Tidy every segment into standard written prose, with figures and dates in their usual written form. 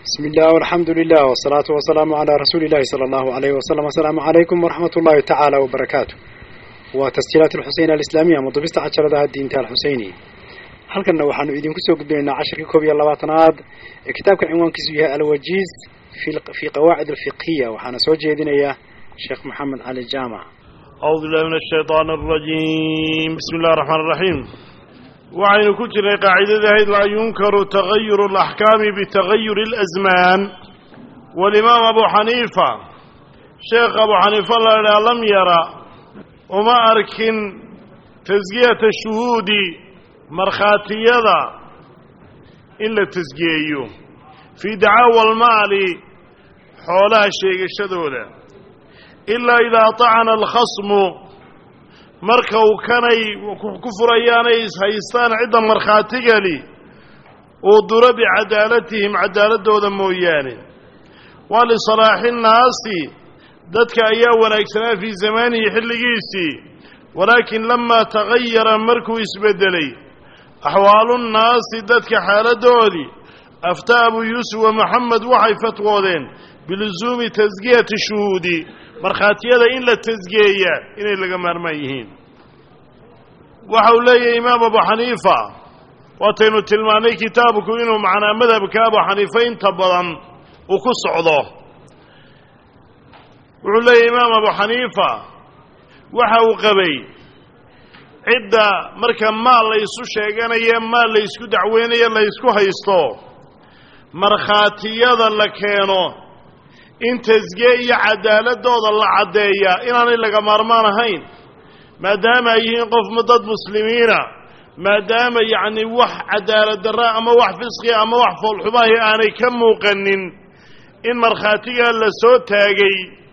بسم الله والحمد لله والصلاة والسلام على رسول الله صلى الله عليه وسلم. السلام عليكم ورحمة الله تعالى وبركاته. وتسجيلات الحسين الإسلامية مضبست عشرة الدين تاع الحسيني. هل كنا وحنا إذن كسو قدنا 10 كوبي الله وطناد كتاب عنوان كسوها الوجيز في قواعد الفقهية وحنا سوجي إذن إياه الشيخ محمد علي الجامع. أعوذ بالله من الشيطان الرجيم. بسم الله الرحمن الرحيم. وعين كتر قاعدة لا ينكر تغير الأحكام بتغير الأزمان. والإمام أبو حنيفة شيخ أبو حنيفة لم يرى وما أركن تزكية الشهود مرخاتية إلا تزكيه في دعاوى المال حولها الشيء الشدودة إلا إذا طعن الخصم marka uu kanay ku furayaanay haystaan cid markhaatiga li oo dura bi cadaalatihim cadaaladooda mooyaane wali salaahin naasi dadka ayaa wanaagsanaa fi zamaanihi xilligiisii walaakin lama tagayara markuu isbedelay ahwaalun naasi dadka xaaladoodii aftaa abu yusuf wa muhammad waxay fatwoodeen biluzumi tasgiyati shuhudi markhaatiyada in la tasgeeya inay laga maarmaan yihiin waxa uu leeyahay imaam abu xaniifa waataynu tilmaanay kitaabku inuu macnaa madhabka abu xaniifa inta badan uu ku socdo wuxuu leeyahay imaam abu xaniifa waxa uu qabay cidda marka maal la isu sheeganayo maal la isku dacweynayo la isku haysto markhaatiyada la keeno in tasgiye iyo cadaaladooda la cadeeya inaanay laga maarmaan ahayn maadaama ay yihiin qof dad muslimiina maadaama yani wax cadaalad darra ama wax fisqi ama wax foolxumahi aanay ka muuqanin in markhaatiga la soo taagay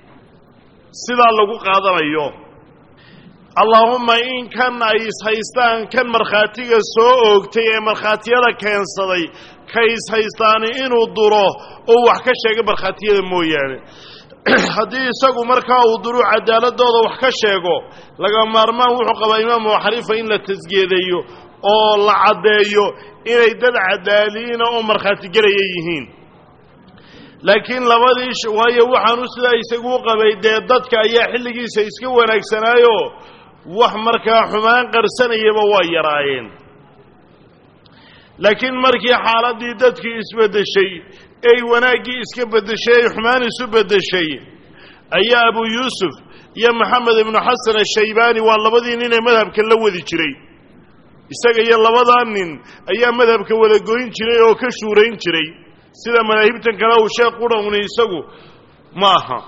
sidaa lagu qaadanayo allahumma in kan ay haystaan kan markhaatiga soo oogtay ee markhaatiyada keensaday kays haystaan inuu duro oo wax ka sheegay markhaatiyada mooyaane haddii isagu markaa uu duru cadaaladooda wax ka sheego laga maarmaan wuxuu qabaa imaam abu xaniifa in la tasgeedeeyo oo la caddeeyo inay dad cadaaliina oo markhaati gelaya yihiin laakiin labadii waayo waxaanu sidaa isagu u qabay dee dadka ayaa xilligiisa iska wanaagsanaayo wax markaa xumaan qarsanayaba waa yaraayeen laakiin markii xaaladii dadkii isbedeshay ay wanaaggii iska bedeshay ay xumaan isu bedeshay ayaa abu yuusuf iyo maxamed ibnu xasan ashaybaani waa labadii nin ee madhabka la wadi jiray isaga iyo labadaa nin ayaa madhabka wada goyn jiray oo ka shuurayn jiray sida madaahibtan kale uu sheekh qurani isagu ma aha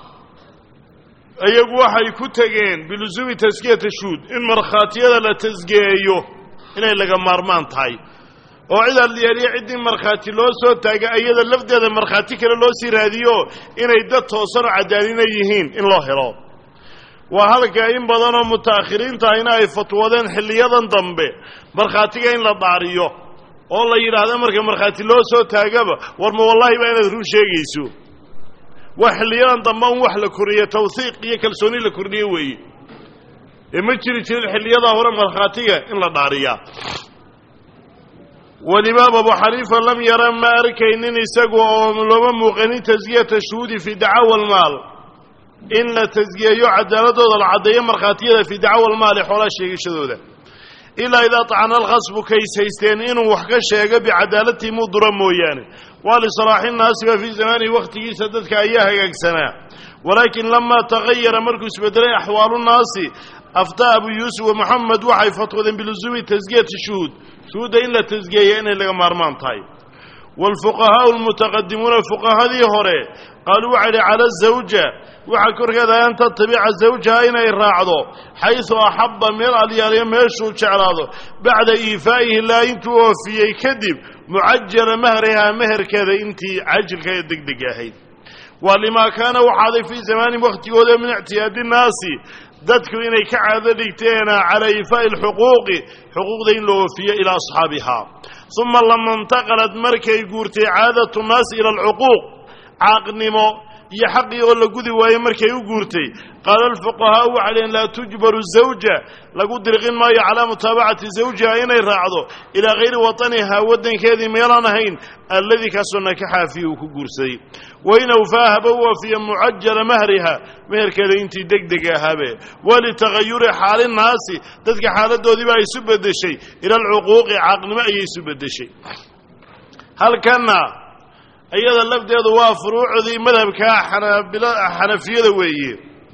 iyagu waxay ku tageen biluzumi taskiyata shuud in markhaatiyada la tasgeeyo inay laga maarmaan tahay oo cid aliyariya cidii markhaati loo soo taagay ayada lafdeeda markhaati kale loo sii raadiyo inay dad toosan oo cadaalina yihiin in loo helo waa halka in badan oo mutaakhiriinta ayna ay fatwoodeen xilliyadan dambe markhaatiga in la dhaariyo oo la yidhaahdo marka markhaati loo soo taagaba war ma wallahi baa inaad run sheegayso waa xilliyadan dambe un wax la koriyo tawthiiq iyo kalsooni la kordhiyo weeye ee ma jiri jirin xilliyada hore markhaatiga in la dhaariyaa والإمام أبو حنيفة لم يرى ما أركين يسقوا لما موقنين تزكية الشهود في دعوى المال إن تزكية يعدل العدية مرخاتية في دعوى المال حول الشيء الشذوذة إلا إذا طعن الغصب كيس يستينين وحكى الشيء بعدالته مضرا مويانه ولصلاح الناس في زمان وقته سددك إياها يكسنا ولكن لما تغير مركز بدري أحوال الناس أفتى أبو يوسف ومحمد وحي فتوى بلزوم تزكية الشهود شهود إلا تزكية إلا مرمان طيب والفقهاء المتقدمون الفقهاء هذه هوري قالوا على الزوجة وحكر كذا أن تتبع الزوجة أين يراعضه حيث أحب مرأة ليمشو شعراضه بعد إيفائه لا ينتوفي كذب معجل مهرها مهر كذا انت عجل كذا دق هيد ولما كان وحاضر في زمان وقت يوضع من اعتياد الناس dadku inay ka caado dhigteen على إيفاء الحقوق حقوق دين الوفية إلى أصحابها ثم لما انتقلت مركي قورتي عادة الناس إلى العقوق عاقنمو iyo xaqii oo la gudi waayey markay u guurtay qaala alfuqahaau waxay dhaheen laa tujbaru zawja lagu dirqin maayo calaa mutaabacati zawjiha inay raacdo ilaa hayri watanihaa waddankeedii meelaan ahayn alladii kaasoo nakaxaa fiihi uu ku guursaday wain awfaa haba u oofiya mucajala mahriha meherkeeda intii degdeg ahaabe walitagayuri xaali nnaasi dadka xaaladoodiiba ay isu beddeshay ila alcuquuqi caaqnimo ayay isu beddeshay halkanna iyada lafdeedu waa furuucdii madhabka xanafiyada weeye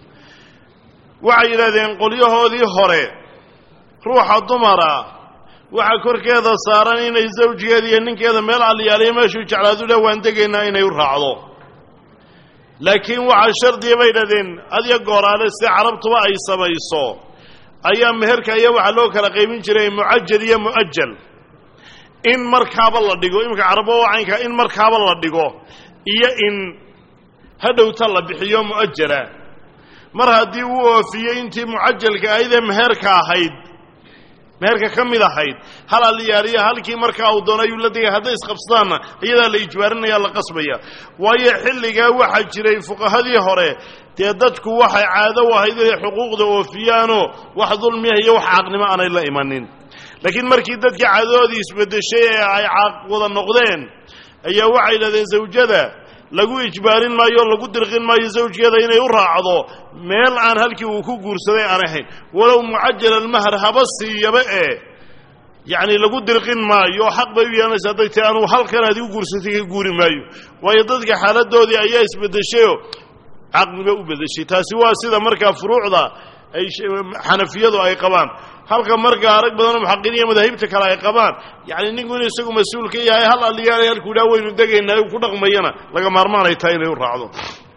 waxay yidhahdeen qolyahoodii hore ruuxa dumara waxa korkeeda saaran inay zawjigeeda iyo ninkeeda meel alliyaaliyo meeshuu jeclaadu leh waan degaynaa inay u raacdo laakiin waxaa shardiya bay yidhahdeen adiyo gooraale si carabtuba ay samayso ayaa meherka iyo waxaa loo kala qaybin jiray mucajal iyo mu'ajal in markaaba la dhigo iminka carabo wacaynka in markaaba la dhigo iyo in hadhowta la bixiyo mu'ajala mar haddii uu oofiyey intii mucajalka ahaydee meherka ahayd meherka ka mid ahayd hal aliyaaliya halkii markaa uu doonay ayuu la digay hadday isqabsadaanna iyadaa la ijbaarinaya la qasbaya waayo xilligaa waxaa jiray fuqahadii hore dee dadku waxay caado u ahayd inay xuquuqda oofiyaanoo wax dulmiya iyo wax caaqnimo aanay la imanin laakiin markii dadkii caadadoodii isbeddeshay ee ay caaq wada noqdeen ayaa waxay yidhahdeen zawjada lagu ijbaarin maayo o lagu dirqin maayo zawjgeeda inay u raacdo meel aan halkii uu ku guursaday aan ahayn walow mucajal almahr haba siiyaba yacni lagu dirqin maayo xaq bay u yeelanaysa hadday tahay anuu halkan aad igu guursatay ka guuri maayo waayo dadka xaaladoodii ayaa isbeddeshayoo caqniba u beddeshay taasi waa sida markaa furuucda ay xanafiyadu ay qabaan halka markaa arag badanoo muxaqiin iyo madaahibta kale ay qabaan yacni ninku inuu isagu mas-uul ka yahay hal alliyaalay halkuu idhaha waynu degaynaa u ku dhaqmayana laga maarmaanay tahay inay u raacdo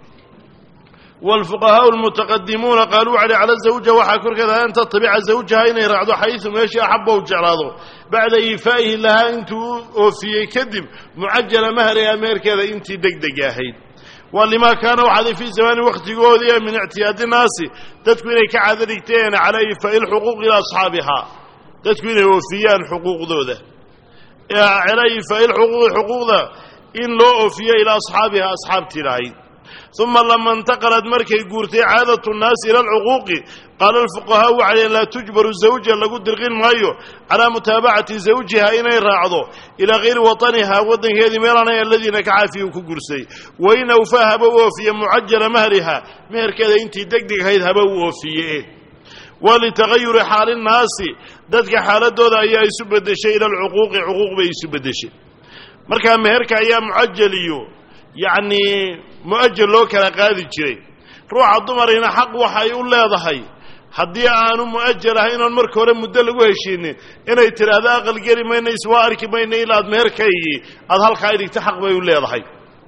waalfuqahaau almutaqadimuuna qaaluu waxay cala zawja waxaa korkeeda an tatabica zawjaha inay raacdo xaysu meeshii axabba u jeclaado bacda iifaa'ihi lahaa intuu oofiyey kadib mucajala mahriha meherkeeda intii degdeg ahayd waa limaa kaana waxaaday fii zamaani wakhtigoodii min ictiyaadi nnaasi dadku inay ka caado dhigteen calaa iifaa'i lxuquuqi ilaa asxaabihaa dadku inay oofiyaan xuquuqdooda calaa iifaa'i lxuquuqi xuquuqda in loo oofiyo ilaa asxaabihaa asxaabtii lahayd uma lama intaqalad markay guurtay caadatu nnaasi ila alcuquuqi qaala alfuqahaau waxay dhaheen laa tujbaru zawja lagu dirqin maayo calaa mutaabacati zawjiha inay raacdo ilaa hayri watanihaa waddankeedii meelaanay alladii nakaxaa fiihi ku guursaday wain awfaa haba u oofiye mucajala mahriha meherkeeda intii degdeg ahayd haba u oofiye walitagayuri xaali nnaasi dadka xaaladooda ayaa isu beddeshay ila alcuquuqi cuquuq bay isu beddeshay markaa meherka ayaa mucajal iyo yacni mu'ajal loo kala qaadi jiray ruuxa dumarina xaq waxay u leedahay haddii aanu mu'ajal ahayn oon marka hore muddo lagu heshiinin inay tidhaahdo aqal geli mayna iswaa arki mayna ilaa ad meherkaygii aada halkaa idhigta xaq bay u leedahay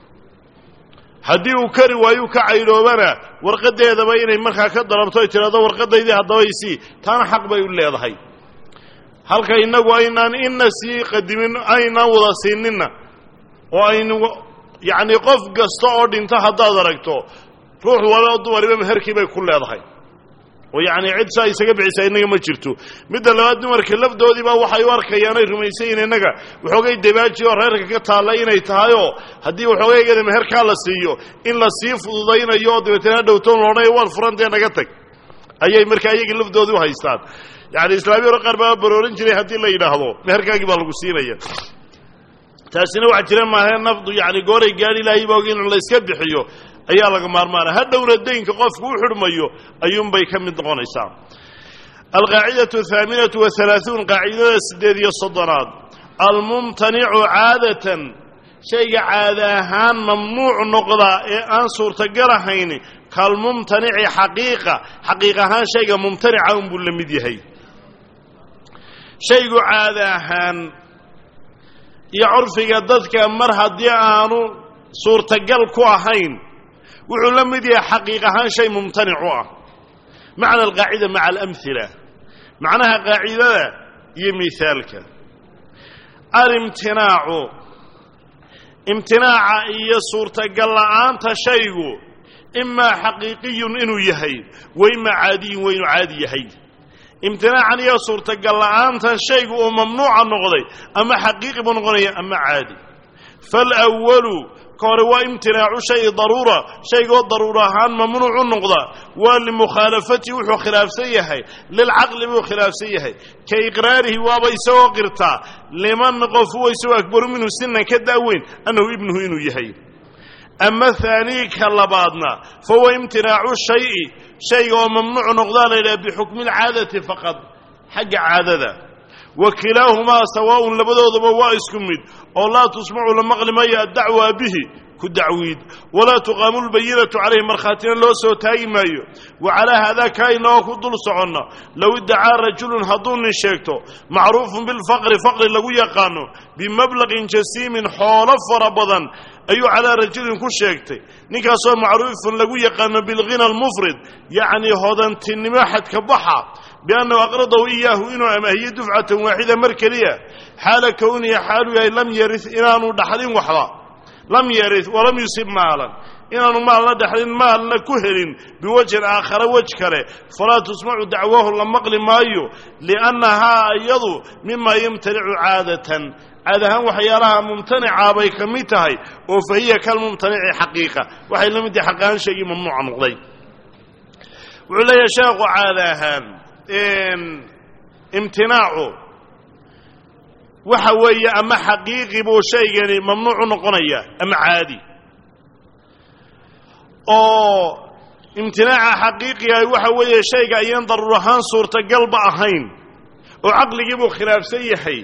haddii uu kari waayu ka caydhoobana warqaddeedaba inay markaa ka dalabto ay tidhahdo warqadaydii haddaba isii taana xaq bay u leedahay halka innagu aynaan inna sii qadimin aynaan wada siininna oo aynu yacni qof kasta oo dhinto haddaad aragto ruux wala oo dumariba meherkii bay ku leedahay oo yacni cid saa isaga bixisaa innaga ma jirto midda labaad dumarka lafdoodiiba waxay u arkayaan ay rumaysan yihiin innaga waxoogay debaaji oo reerka ka taalla inay tahayoo haddii waxoogaygeeda meherkaa la siiyo in la sii fududaynayo oo dabeetana dhowtoon loodhanayo waad furantee naga tag ayay markaa iyagii lafdoodii u haystaan yacni islaamiyaro qaar baa baroorin jiray haddii la yidhaahdo meherkaagii baa lagu siinaya taasina waxa jira maahae nafdu yacni gooray gaadhi ilaahay baa og in la iska bixiyo ayaa laga maarmaana hadhowna daynka qofku u xidhmayo ayuunbay ka mid noqonaysaa alqaacidatu ahaaminatu wahalaaثuun qaacidada 8 almumtanicu caadatan shayga caada ahaan mamnuuc noqda ee aan suurtagal ahayn kalmumtanici xaqiiq ahaan shayga mumtanica unbuu la mid yahay shaygu caada ahaan iyo curfiga dadka mar haddii aanu suurtagal ku ahayn wuxuu la mid yahay xaqiiq ahaan shay mumtanic u ah macna alqaacida maca alamhila macnaha qaacidada iyo mihaalka alimtinaacu imtinaaca iyo suurtagal la'aanta shaygu imaa xaqiiqiyun inuu yahay wa imaa caadiyun wa inuu caadi yahay imtinaacan iyo suurtagal la'aantan shaygu uu mamnuuca noqday ama xaqiiqi buu noqonaya ama caadi فالأول كوروا امتناع شيء ضرورة شيء ضرورة هان ممنوع النقضة ولمخالفته وحو خلاف سيهي للعقل وخلاف سيهي كإقراره وابا يسوى قرطا لمن قفوا يسوى أكبر منه سنة كداوين أنه ابنه إنه يهي أما الثاني كاللبادنا فهو امتناع شيء ممنوع نقضة إلا بحكم العادة فقط حق عادة وكلاهما سواء لبدود بوائس كمد أو لا تسمعوا لمغلمي الدعوة به كدعويد ولا تقام البينة عليه مرخاتنا لو سوتاي مايو وعلى هذا كاينه كدل سعنا لو ادعى رجل هضون شيكتو معروف بالفقر فقر لو يقانو بمبلغ جسيم حول فربضا أي على رجل كشيكتي نكاسو معروف لو يقانو بالغنى المفرد يعني هذا تنماحت كبحة بأنه أقرضه إياه إنه أما هي دفعة واحدة مركلية حال كونه حاله لم يرث إنانو دحلين وحلا لم يرث ولم يصيب مالا إنانو مالا دحلين مالا كهر بوجه آخر وجكره فلا تسمع دعواه لمقل مايو لأنها أيضا مما يمتنع عادة عادها وحيالها ممتنعة بيكميتها وفهي كالممتنع حقيقة وحي لم يدي حقان شيء ممنوع نقضي وعلى يشاق عادها امتناعه وحوي أما حقيقي بو شيء يعني ممنوع نقنية أما عادي أو امتناع حقيقي وحوي شيء ينظر رهان صورة قلب أهين وعقل يبو خلاف سيحي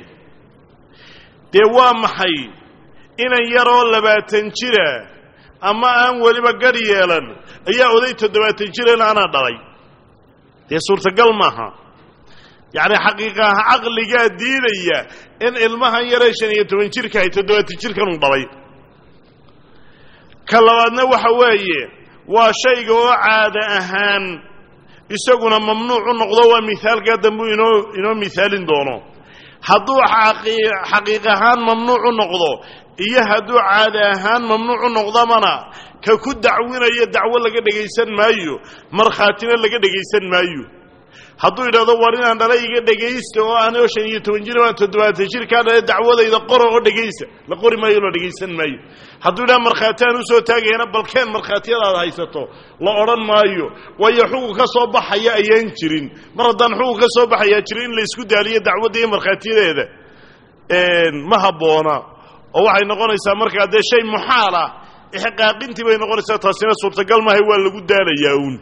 دوام حي إن يروا لباتنشرة أما أن ولي بقريالا أيها أذيت دباتنشرة أنا ضري هي صورة قلمها يعني حقيقة عقل جاء دينية إن علمها يريشن يتوين شركة يتدوات الشركة نضري كاللوادنا وحوية وشيء عادة أهان يساقنا ممنوع النقضة ومثال قدمه إنه مثال دونه هدو حقيقة هان ممنوع النقضة هدو عادة هان ممنوع النقضة منا ككود دعونا يدعو لك دقيسان مايو مرخاتنا لك دقيسان مايو هدو إذا دورنا أن لك دقيسة وأنا وشان يتونجين وتدوات الشركة دعوة إذا قرأوا دقيسة لقوري مايو لدقيسان مايو هدو إذا مرخاتان وسو تاقينا بلكان مرخاتيا لا هايستو لا أران مايو ويحوق صباح يا ينشرين مردان حوق صباح ينشرين ليسكود عليه دعوة دي مرخاتيا هذا ما هبونا ووحي نقول إسا مركا ده شيء محالة إحقاقينتي بين نقول إسا تاسينا سلطة قال ما هو اللي قدانا ياون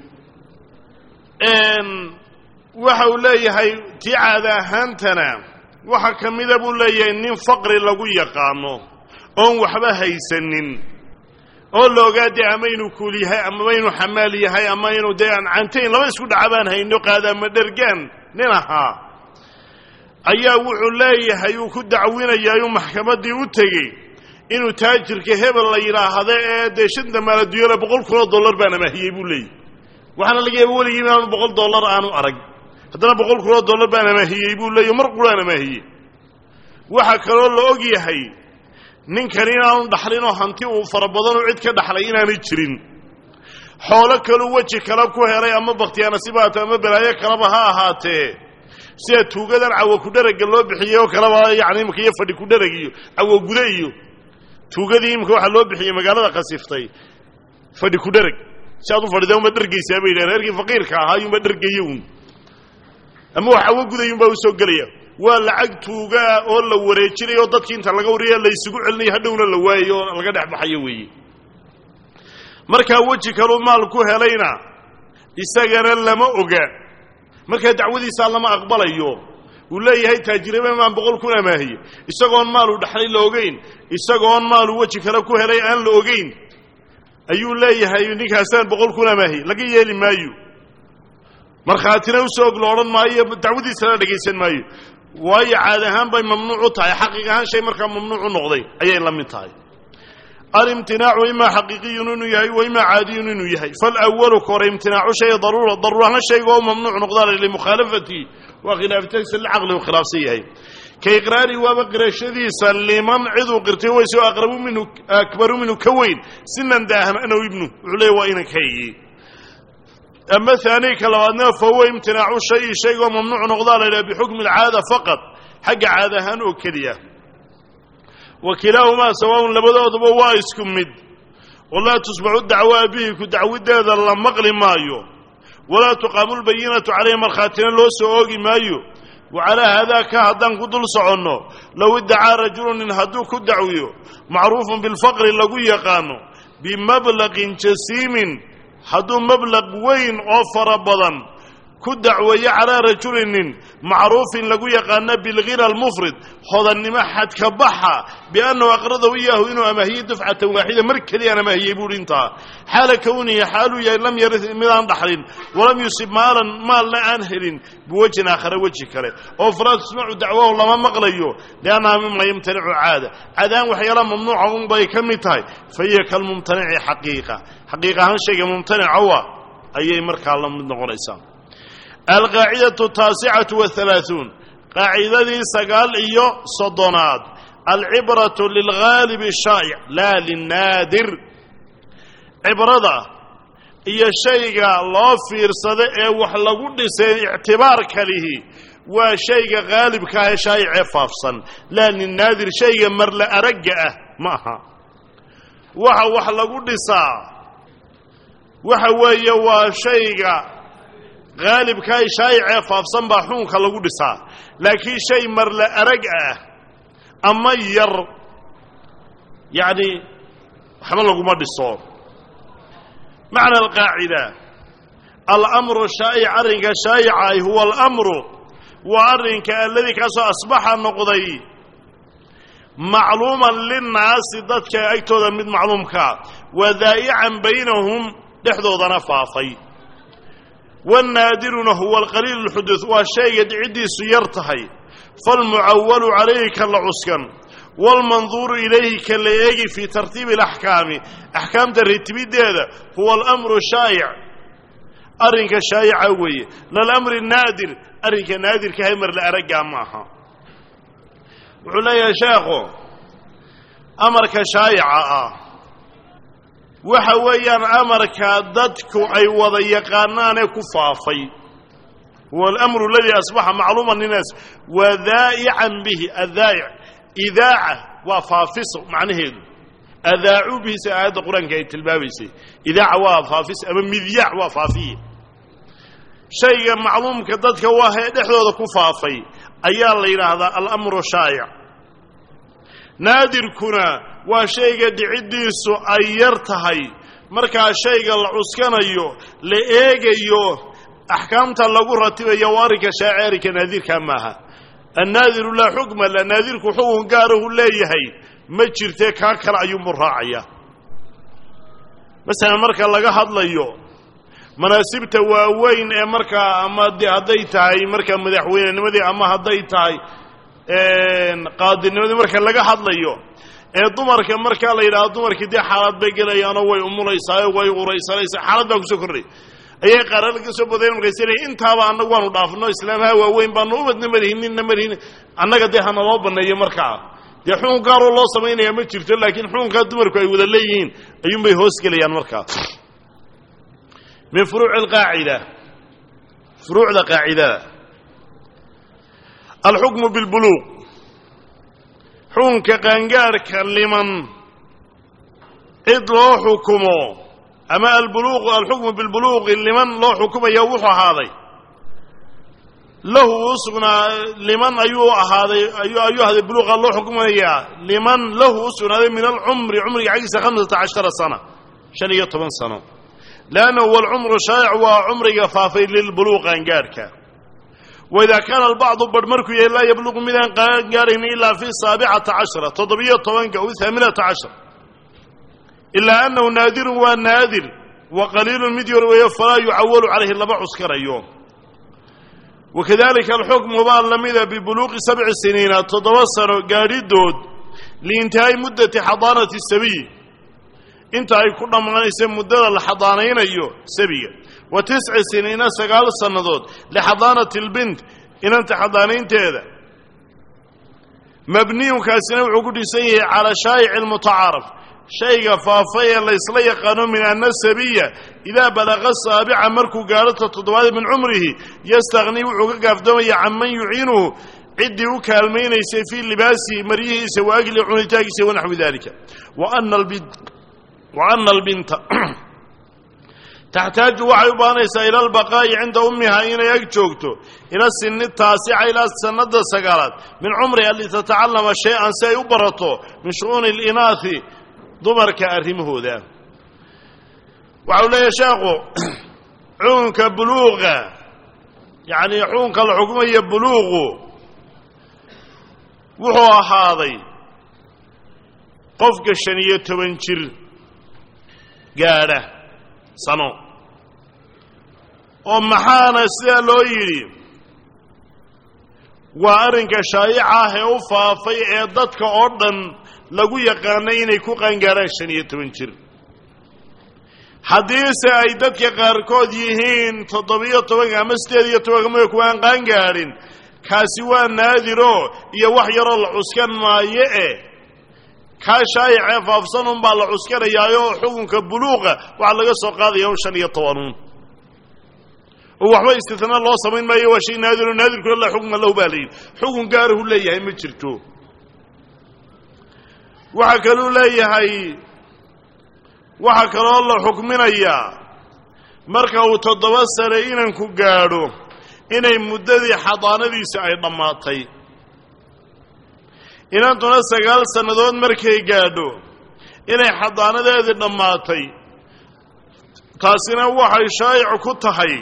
وحاو ليهي تعاذا هانتنا وحا كميدا بو ليهي إنين فقر لغو يقانو أون وحبا هيسنين أون لوغا دي أمينو كوليهي أمينو حماليهي أمينو ديان عنتين لما يسكو دعبان هاي نقادا مدرقان ننها ayaa wuxuu leeyahay uu ku dacwinayaa maxkamadii u tagay inuu taajirka hebel la yiraahdo ee deeshada maaladiyada $100 baan amahiyay buu leeyahay waxana laga yaabay waligiin inaan $100 aanu arag haddana $100 baan amahiyay buu leeyahay mar quraan amahiyay waxa kale oo la og yahay ninkan inaanu dhaxlin oo hanti uu farabadan oo cid ka dhaxlay inaanay jirin xoolo kale waji kala ku helay ama baqtiyaana sibaata ama balaayo kala ha ahaatee sida tuugadan cawo ku daraga loo bixiyo kala yaani markii fadhi ku daragiyo cawo gudayo tuugadii imka waxa loo bixiyo magaalada qasiftay fadhi ku darag saadu fadhido ma dargeysaa bay reerkii faqiirka ahaa yuma dargayoon ama waxa gudayo baa soo galaya waa lacag tuuga oo la wareejinayo dadkii inta laga wariyo la isugu celinay hadhowna la waayo laga dhaxbaxayo weeye marka waji kale maal ku helayna isagana lama oga marka dacwadiisa lama aqbalayo uu leeyahay taajiraba ma 100 amaahiye isagoon maal u dhaxlay la ogeyn isagoon maal waji kale ku helay aan la ogeyn ayuu leeyahay ninkaasaan 100 amaahiye laga yeeli maayo markhaatina u soo glooran maayo dacwadiisa la dhageysan maayo way caad ahaan bay mamnuuc tahay xaqiiq ahaan shay marka mamnuuc noqday ayay la mid tahay الامتناع إما حقيقي إنه يهي وإما عادي إنه يهي فالأول كور امتناع شيء ضرورة شيء هو ممنوع نقدار لمخالفته وخلافته العقل وخلافسيه كإقراري وبقر الشديس لمن عضو قرته ويسوى أكبر منه كوين سنا داهم أنا وابنه عليه وإنك هي أما ثاني كالوانه فهو امتناع شيء هو ممنوع نقدار بحكم العادة فقط حق عادة هنو كريه وكلاهما سواء لبدأ وائسكم مد ولا تسمعوا الدعوة به كدعوة هذا المغل مايو ولا تقام البينة عليه مرخاتين لو سوغي مايو وعلى هذا كهدان كدل صعنو لو ادعى رجل إن هدو كدعويو معروف بالفقر لقو يقانو بمبلغ جسيم هدو مبلغ وين أوفر بضن كدعوية على رجل معروف لقو يقانا بالغير المفرد هذا النماحة كبحة بأنه أقرضه إياه إنه أما هي دفعة واحدة مركلي أنا ما هي يقول انتهى حال كوني حاله لم يرث ميلان دحر ولم يصيب مال لا أنهل بوجه آخر وجه كله أفراد تسمعوا دعوه الله ما مغليه لأنها مما يمتنع عادان وحيالا ممنوعة ومضي كمتاي فهي كالممتنع حقيقة هالشيء ممتنع هو أي مركا الله من غريسان القاعدة 39 قاعدة سقال إيو صدنات العبرة للغالب الشائع لا للنادر عبرة إيا الشيء الله في رصده وحلقوا لسين اعتبار كله وشيء غالب كاه شائع فافصا لا للنادر شيء مرلا أرجأه معها وحلقوا لسا وحوية وشيء غالب كاي شايع فافصن باحون كلاغو دسا لكن شيء مرلا ارجع اما ير يعني حمل لغو ما دسو معنى القاعده الامر الشائع ارنك شائع هو الامر وارنك الذي كاس اصبح نقضي معلوما للناس ضدك ايتودا من معلومك وذائعا بينهم دحدودنا فافي والنادر هو القليل الحدث والشيء عدي سيرتهي فالمعول عليه كالعسكن والمنظور إليه كالليجي في ترتيب الأحكام أحكام ترتيب هذا هو الأمر الشائع أرنك الشائع أوي للأمر النادر أرنك نادر كهمر لأرجع معها وعلي يا شيخو أمرك شائع وحويان أمرك ضدك أي وضيقانان كفافي هو الأمر الذي أصبح معلوما للناس وذائعا به الذائع إذاعة وفافس معنى هذا أذاعوا به سعادة القرآن كي تلبابيسي إذاعة وفافس أما مذياع وفافية شيء معلوم كضدك وهي دحوة كفافي أيال لنا هذا الأمر شائع نادر كنا وشيء دعيديسو أيرتهي مركا شيء العسكنيو لإيجيو أحكامت اللغو رتبه يوارك شاعرك ناذير كماها الناذر لا حكم لا ناذير كحوه قاره لا يهي ما جرتك هكذا أيوم الراعية مثلا مركا لغا هدليو مناسبته وين مركا أما هديتهي مركا مدحوين نمدي أما هديتهي قاضي نمدي مركا لغا هدليو dumarka marka la yiraahdo dumarkii dee xaalad bay galayaan way umulaysaa way uraysanaysaa xaalad baa ku soo kordhay ayay qarar ka soo badeen markay intaaba anagu waanu dhaafno islaamaha waaweyn baanu u badna marihin annaga dee hana loo baneeyo markaa dee xun gaar oo loo sameeynaya ma jirto laakiin xunka dumarku ay wada leeyihiin ayuun bay hoos galayaan markaa min furuuc alqaacida furuucda qaacida الحكم بالبلوغ حونك قنقارك لمن إذ لا حكمه أما البلوغ الحكم بالبلوغ لمن لا حكم يوحى هذا له أسقنا لمن أيها هذا البلوغ الله حكم إياه لمن له أسقنا من العمر عمر عيسى 15 سنة شنية 8 سنة لأنه هو العمر شائع وعمر يفافي للبلوغ قنقارك وإذا كان البعض برمركو لا يبلغ من قنقارين إلا في 17 تضبية طوانك أو 18 إلا أنه نادر ونادر وقليل مدير ويفلا يعول عليه اللبع عسكر يوم وكذلك الحكم بان لمذا ببلوغ 7 سنين تتوصل قاريدود لانتهاء مدة حضانة السبي انتهاء كل ما يسمى مدة الحضانين سبية و9 سنين 9 سنوات لحضانة البنت إن أنت حضانين تهذا مبني كاسنا وعقود سيء على شائع المتعارف شيء فافيا ليس لي قانون من النسبية إذا بلغ 7 مركو قالت التضواد من عمره يستغني وعقود قفدوية عمن يعينه عدي وكالمينيس في لباسه مريه وأكل عنتاكس ونحو ذلك وأن البنت تحتاج وعيبانيس إلى البقاء عند أمها إن يكتوكتو إلى السن التاسعة إلى السنة السقالات من عمرها اللي تتعلم شيئا سيبرطه من شؤون الإناث ضمر كأرمه ذا وعلى يشاقو عونك بلوغة يعني عونك الحكومية بلوغه وهو هذا قفك الشنية تبنشر قاله سنو ومحانا سيالو يري وارنك شايعة وفافي ايضادك اردن لغو يقانين يكو قنقارا الشنية تبنشر حديث ايضادك قاركود يهين تضبية طبقا مستيدية طبقا ميكوان قنقارين كاسوان نادرو يوحير العسكان مايئة كاشايع فافصنهم بالعسكري يايو حكمك بلوغه وعلى قصه قاضي يوم شن يطوانون ووحبا استثناء الله صمين ما يوشي نادر كل الله حكم الله بالين حكم قاره ليه ما جرتو وحكلوا ليه وحكلوا الله حكمنا اياه مركه تضبسر inanku gaadho inay muddadii xadaanadiisa ay dhamaatay inantuna 9 sanadood markay gaadho inay xadaanadeedii dhamaatay taasina waxay shaa'ic ku tahay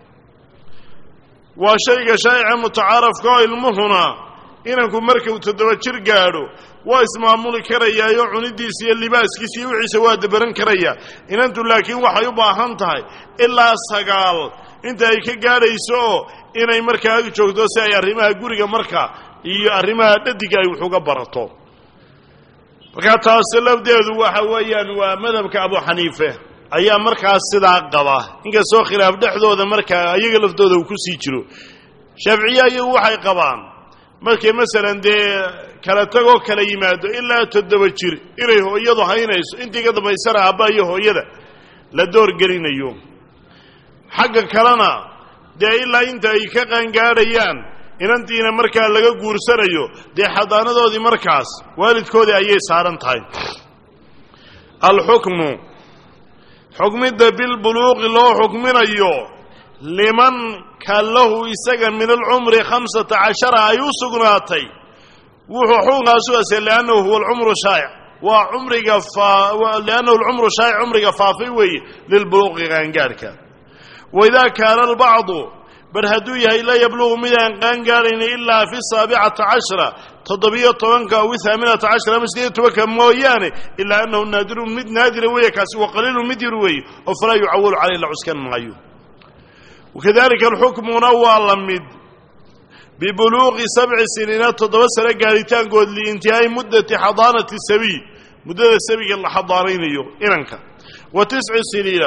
waa shayga shaa'ic mutaarafka ilmuhuna inanku markuu 7 jir gaadho waa ismaamuli karayaayo cunidiisa iyo libaaskiisa iyo wixiisa waa dabaran karaya inantu laakiin waxay u baahan tahay ilaa 9 inta ay ka gaadhayso inay markaa joogto si ay arrimaha guriga markaa iyo arrimaha dhadiga ay wuxuga barato marka taas labdeedu waxa weeyaan waa madhabka Abu Haniifa ayaa markaa sidaa qaba inka soo khilaaf dhaxdooda markaa ayaga laftooda uu ku sii jiro Shaafiiciga waxay qabaan markay masalan kala tago kala yimaado ilaa 7 jir inay hooyadu haynayso intii ka dambaysana aabba iyo hooyada la door gelinayo xagga kalena ilaa inta ay ka qangaarayaan inantiina markaa laga guursanayo xadaanadoodii markaas waalidkoodii ayay saaran tahay al-hukmu xukmida bil buluuq loo xukminayo liman kallahu isaga min al-umri 15 ay u sugnaatay wuxuu xukunkaas u asal laano huwa al-umru shaa'ic wa umriga laano al-umru shaa'ic umriga faafi weey lil buluuq qangaarka وإذا كان البعض برهدو يهي لا يبلغ مدان قنقارين إلا في 17 تضبية طوانك أو 18 مسلية وكموياني إلا أنه نادر مد نادر ويكاس وقليل مد روي فلا يعول عليه العسكان معيو وكذلك الحكم نوى مد ببلوغ 7 سنين تضبط سنة قارتان قد لانتهاء مدة حضانة السبي مدة السبي اللي حضارين إنك و9 سنين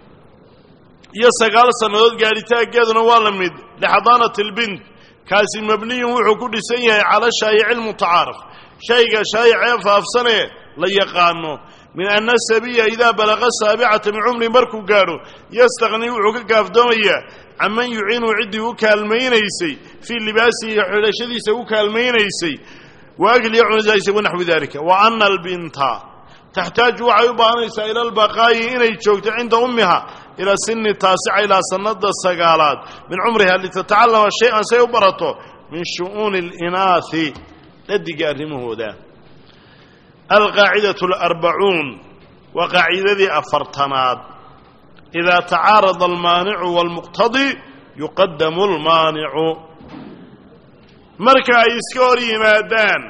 يسقال سنوات قارتان قادنا والمد لحضانة البنت كاسي مبني وحكود سيئة على شايع المتعارف شايع فافسنه ليقانه من أن السبية إذا بلغ 7 من عمر مركو قالوا يستغني وحكو قافدوية عمن يعين عدي وكالمينيسي في اللباسي حلشديسي وكالمينيسي وأقل يعنزيسي ونحو ذلك وأن البنت تحتاج وعيبانيسا إلى البقاء إني تشوكت عند أمها إلى سن 9 إلى سنة 9 من عمرها لتتعلم شيئا سيبرته من شؤون الإناث الذي قارمه ذا القاعدة 40 وقاعدة أفرتناد إذا تعارض المانع والمقتضي يقدم المانع مركا يسكوري مادان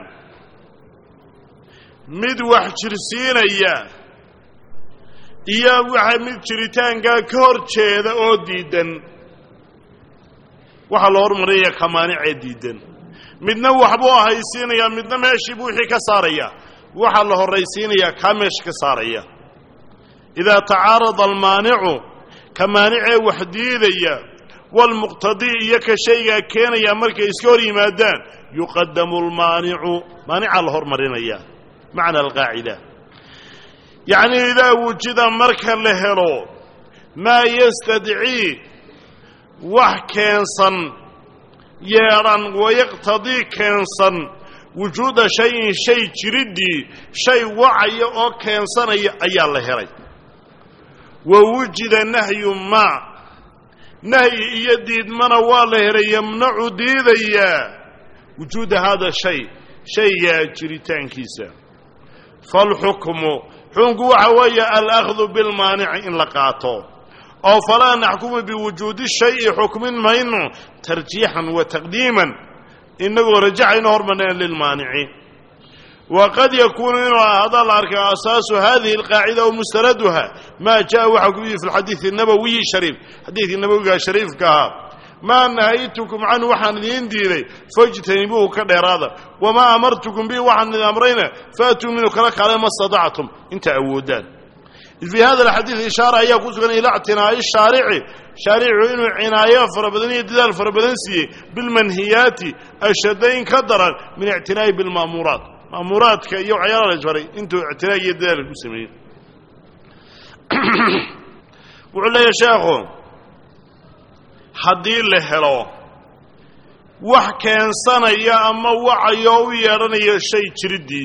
mid wax jirsiinaya iyo waxa mid jiritaanka ka hor jeeda oo diidan waxa loo hormariyay kamaanic diidan midna waxba haysiinaya midna meeshii buu wixii ka saaraya waxa la horeysiinaya kameesh ka saaraya ida taarada almaani'u kamaanic waxdiidaya wal muqtadi iyo ka shayga keenaya markay iska hor yimaadaan yuqaddamu almaani'u maani'a la hormarinaya معنى القاعدة يعني إذا وجد مركا لهلو ما يستدعي وحكينصا yeedhan wayaqtadii keensan wujuuda shayin shay jiriddii shay wacaya oo keensanaya ayaa la helay wa wujida nahyu maa nahyi iyo diidmana waa la helay yamnacu diidayaa wujuuda hada shay shaygaa jiritaankiisa falxukmu xukunku waxa weeye alahdu bilmaanici in la qaato oo falaa naxkumu biwujuudi shayi xukmin mayno tarjiixan wa taqdiiman inagoo rajacayno hormarnayn lilmaanici waqad yakuunu inuu ahada la arka asaasu hadihi alqaacida o mustanaduha maa jaa waxaa ku yidhi fi lxadiidi nabawiyi shariif xadiidkii nabowiga shariifka ahaa maa nahaytukum canhu waxaan idiin diiday fajtanibuuhu ka dheeraada wamaa amartukum bihi waxaan idin amrayna faatuu minhu kala kaalay ma stadactum inta awoodaan fii hada alxadiid ishaara ayaa ku sugan ilaa ictinaa'i shaarici shaaricu inuu cinaayo fara badan iyo dadaal fara badan siiyey bilmanhiyaati ashadayn ka daran min ictinaa'i bilma'muuraat ma'muuraadka iyo waxyaala la isfaray intuu ictinaa iyo dadaal ku sameeyey wuxuu leeyahay sheekhu haddii la helo wax keensanaya ama wacayo u yeedhanaya shay jiriddii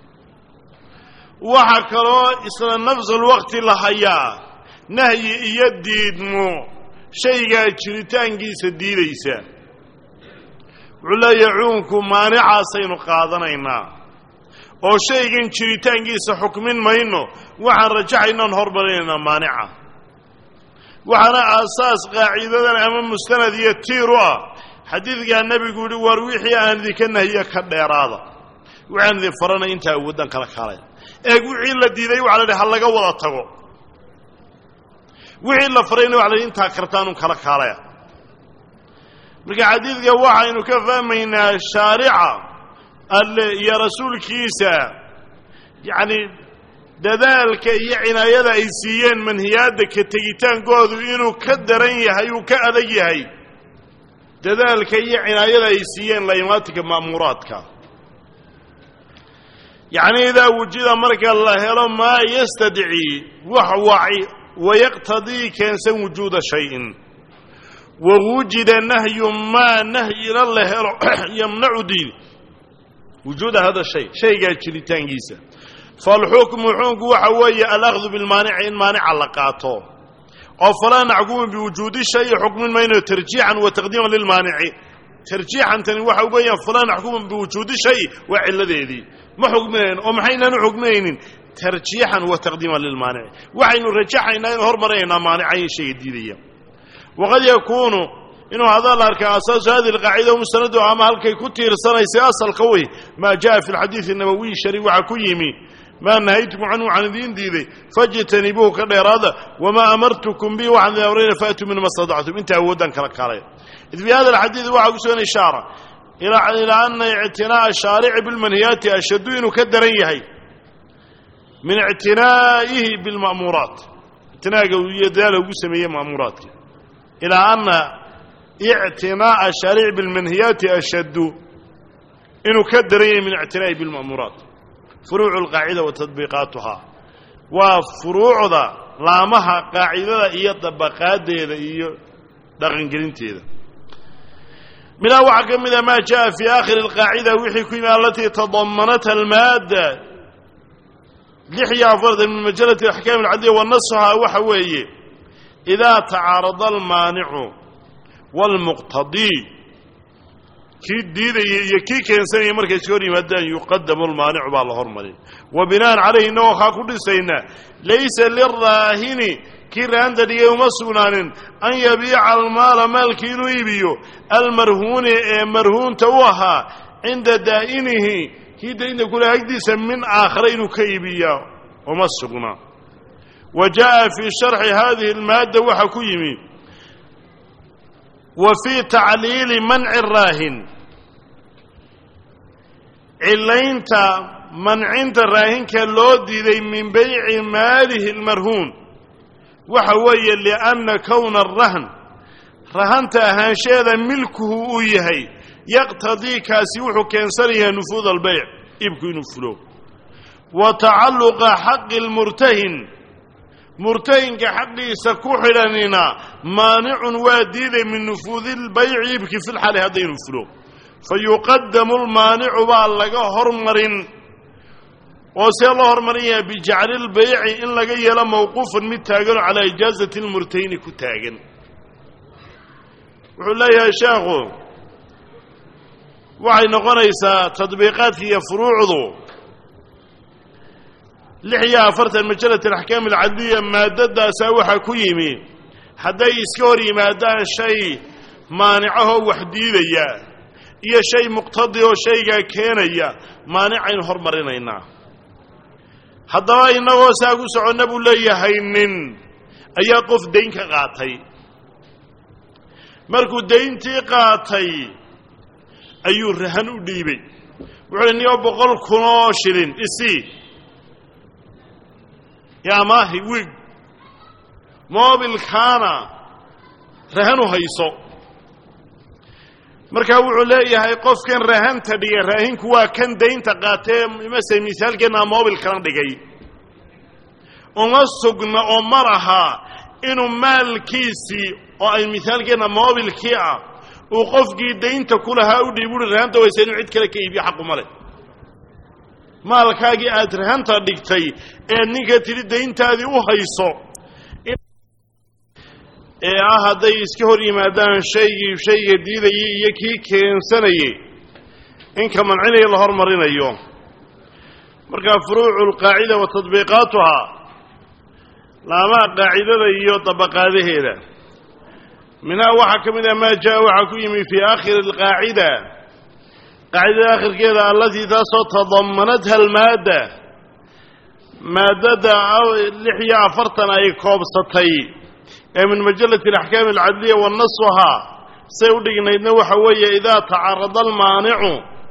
waxa kaloo isla nafsul waqti la hayaa nahyi iyo diidmo shaygaa jiritaankiisa diidaysa wuxuu leeyahay cuunku maanicaasaynu qaadanaynaa oo shaygan jiritaankiisa xukmin mayno waxaan rajaxaynaan hormarinaynaa maanica waxaana aasaas qaacidadan ama mustanad iyo tiir u ah xadiidkaa nebigu yihi war wixii aan idinka nahiye ka dheeraada waxaan idin faranay intaa awooddan kala kaalay eeg wixii la diiday waxa la yidhi ha laga wada tago wixii la farayna waxa la yidhi intaa kartaanun kala kaalaya marka xadiidka waxaynu ka fahmaynaa shaarica alle iyo rasuulkiisa yacni dadaalka iyo cinaayada ay siiyeen manhiyaadda ka tegitaankoodu inuu ka daran yahay uu ka adag yahay dadaalka iyo cinaayada ay siiyeen laimaatinka ma'muuraadka yacni idaa wujida marka la helo maa yastadcii wax waci wayaqtadii keensan wujuuda shayin wa wujida nahyu maa nahyina la helo yamnacu diin wujuuda hada shay shaygaa jiritaankiisa falxukmu xukunku waxa weeye alahdu bilmaanici in maanica la qaato oo falaa naxkumu biwujuudi shayi xukmin mayno tarjiixan wa taqdiiman lilmaanici tarjiixantani waxa weeyaan falaa naxkumu biwujuudi shayi waa cilladeedii ma xukminayno oo maxaynaan u xukminaynin tarjiixan wa taqdiiman lilmaanici waxaynu rajaxaynaa inu hormaraynaa maanicayn shayga diidaya waqad yakuunu inuu hadaa la arkaa asaasu hadihi alqaacida mustanadu ama halkay ku tiirsanaysay asalka wey maa jaa fi alxadiidi nabawiyi shariif waxaa ku yimi maa nahaytukum canhu waxaan idiin diiday fajtanibuuhu ka dheeraada wamaa amartukum bihi waxaan idin amrayna faatuu min ma stadactum inta awooddan kala kaalay id fii hada alxadiid waxaa ku sugan ishaara ilaa ana ictinaa'a shaarici bilmanhiyaati ashaddu inuu ka daran yahay min ictinaa'ihi bilma'muuraat ictinaaga iyo dadaala ugu sameeyey ma'muuraadka ilaa ana ictinaa'a shaarici bilmanhiyaati ashaddu inuu ka daran yahay min ictinaa'ihi bilma'muuraat furuucu alqaacida wa tadbiiqaatuhaa waa furuucda laamaha qaacidada iyo dabaqaadeeda iyo dhaqangelinteeda minhaa waxaa ka mida maa jaa fii aakhiri alqaacida wixii ku yimi alatii tadamanatha almaadda 46 min majalati axkaam alcadliya wa nasuhaa waxa weeye idaa tacaarada almaanicu waalmuqtadii kii diidaya iyo kii keensanaya markay iska hor yimaadaan yuqadamu almaanicu baa la hormarin wa bina'an calayhi innagoo kaa ku dhisaynaa laysa liraahini kii raanta dhigay uma sugnaanin an yabiica almaala maalkii inuu iibiyo almarhuuni ee marhuunta u ahaa cinda daa'inihi kii daynta kule agdiisa min aakhare inuu ka iibiyaa uma sugna wa jaa'a fii sharxi hadihi almaadda waxaa ku yimi wa fii tacliili manci raahin cilaynta mancinta raahinka loo diiday min bayci maalihi almarhuun waxa weeye lianna kowna arahn rahanta ahaansheeda milkuhu uu yahay yaqtadii kaasi wuxuu keensanayaa nufuud albeyc iibku inuu fulo wa tacalluqa xaqi almurtahin murtahinka xaqiisa ku xidhanina maanicun waa diiday min nufuudi lbayci iibki fi lxaali haddaynu fulo fayuqadamu lmaanicu baa laga hormarin oo see loo hormarinaya bijacli lbayci in laga yeelo mawquufan mid taagan calaa ijaazati lmurtahini ku taagan wuxuu leeyahay sheekhu waxay noqonaysaa tadbiiqaadka iyo furuucdu 46 majalat alaxkaam alcadliya maadadaasaa waxaa ku yimi hadday iska hor yimaadaan shay maanicahoo wax diidaya iyo shay muqtadi oo shaygaa keenaya maanicaynu hormarinaynaa haddaba innagoo saa ku soconna buu leeyahay nin ayaa qof dayn ka qaatay markuu dayntii qaatay ayuu rahan u dhiibay wuxuu niyo 100,000 oo shilin isii yaa maahi wiig moobilkaana rahan u hayso markaa wuxuu leeyahay qofkan rahanta dhigay raahinku waa kan daynta qaatee imase misaalkeena moobil kala dhigay uma sugna oo maraha inuu maalkiisii oo ay misaalkeena moobilkii ah uu qofkii daynta ku lahaa u dhiibay rahanta waysa inuu cid kale ka iibiyo xaq uma leh maalkaagii aad rahanta dhigtay ee ninka tiri dayntaadii u hayso ee hadday iska hor yimaadaan shayga diidayay iyo kii keensanayay in ka mancinaya la hormarinayo markaa furuucu lqaacida wa tadbiiqaatuhaa laamaha qaacidada iyo dabaqaadaheeda minhaa waxaa ka mid ah maa jaa waxaa ku yimi fii aakhiri alqaacida qaacidada aakhirkeeda allatii taasoo tadamanatha almaadda maaddada 46 ay koobsatay ee min majalati alaxkaam alcadliya wa nasuhaa say u dhignaydna waxa weeye idaa tacarada almaanicu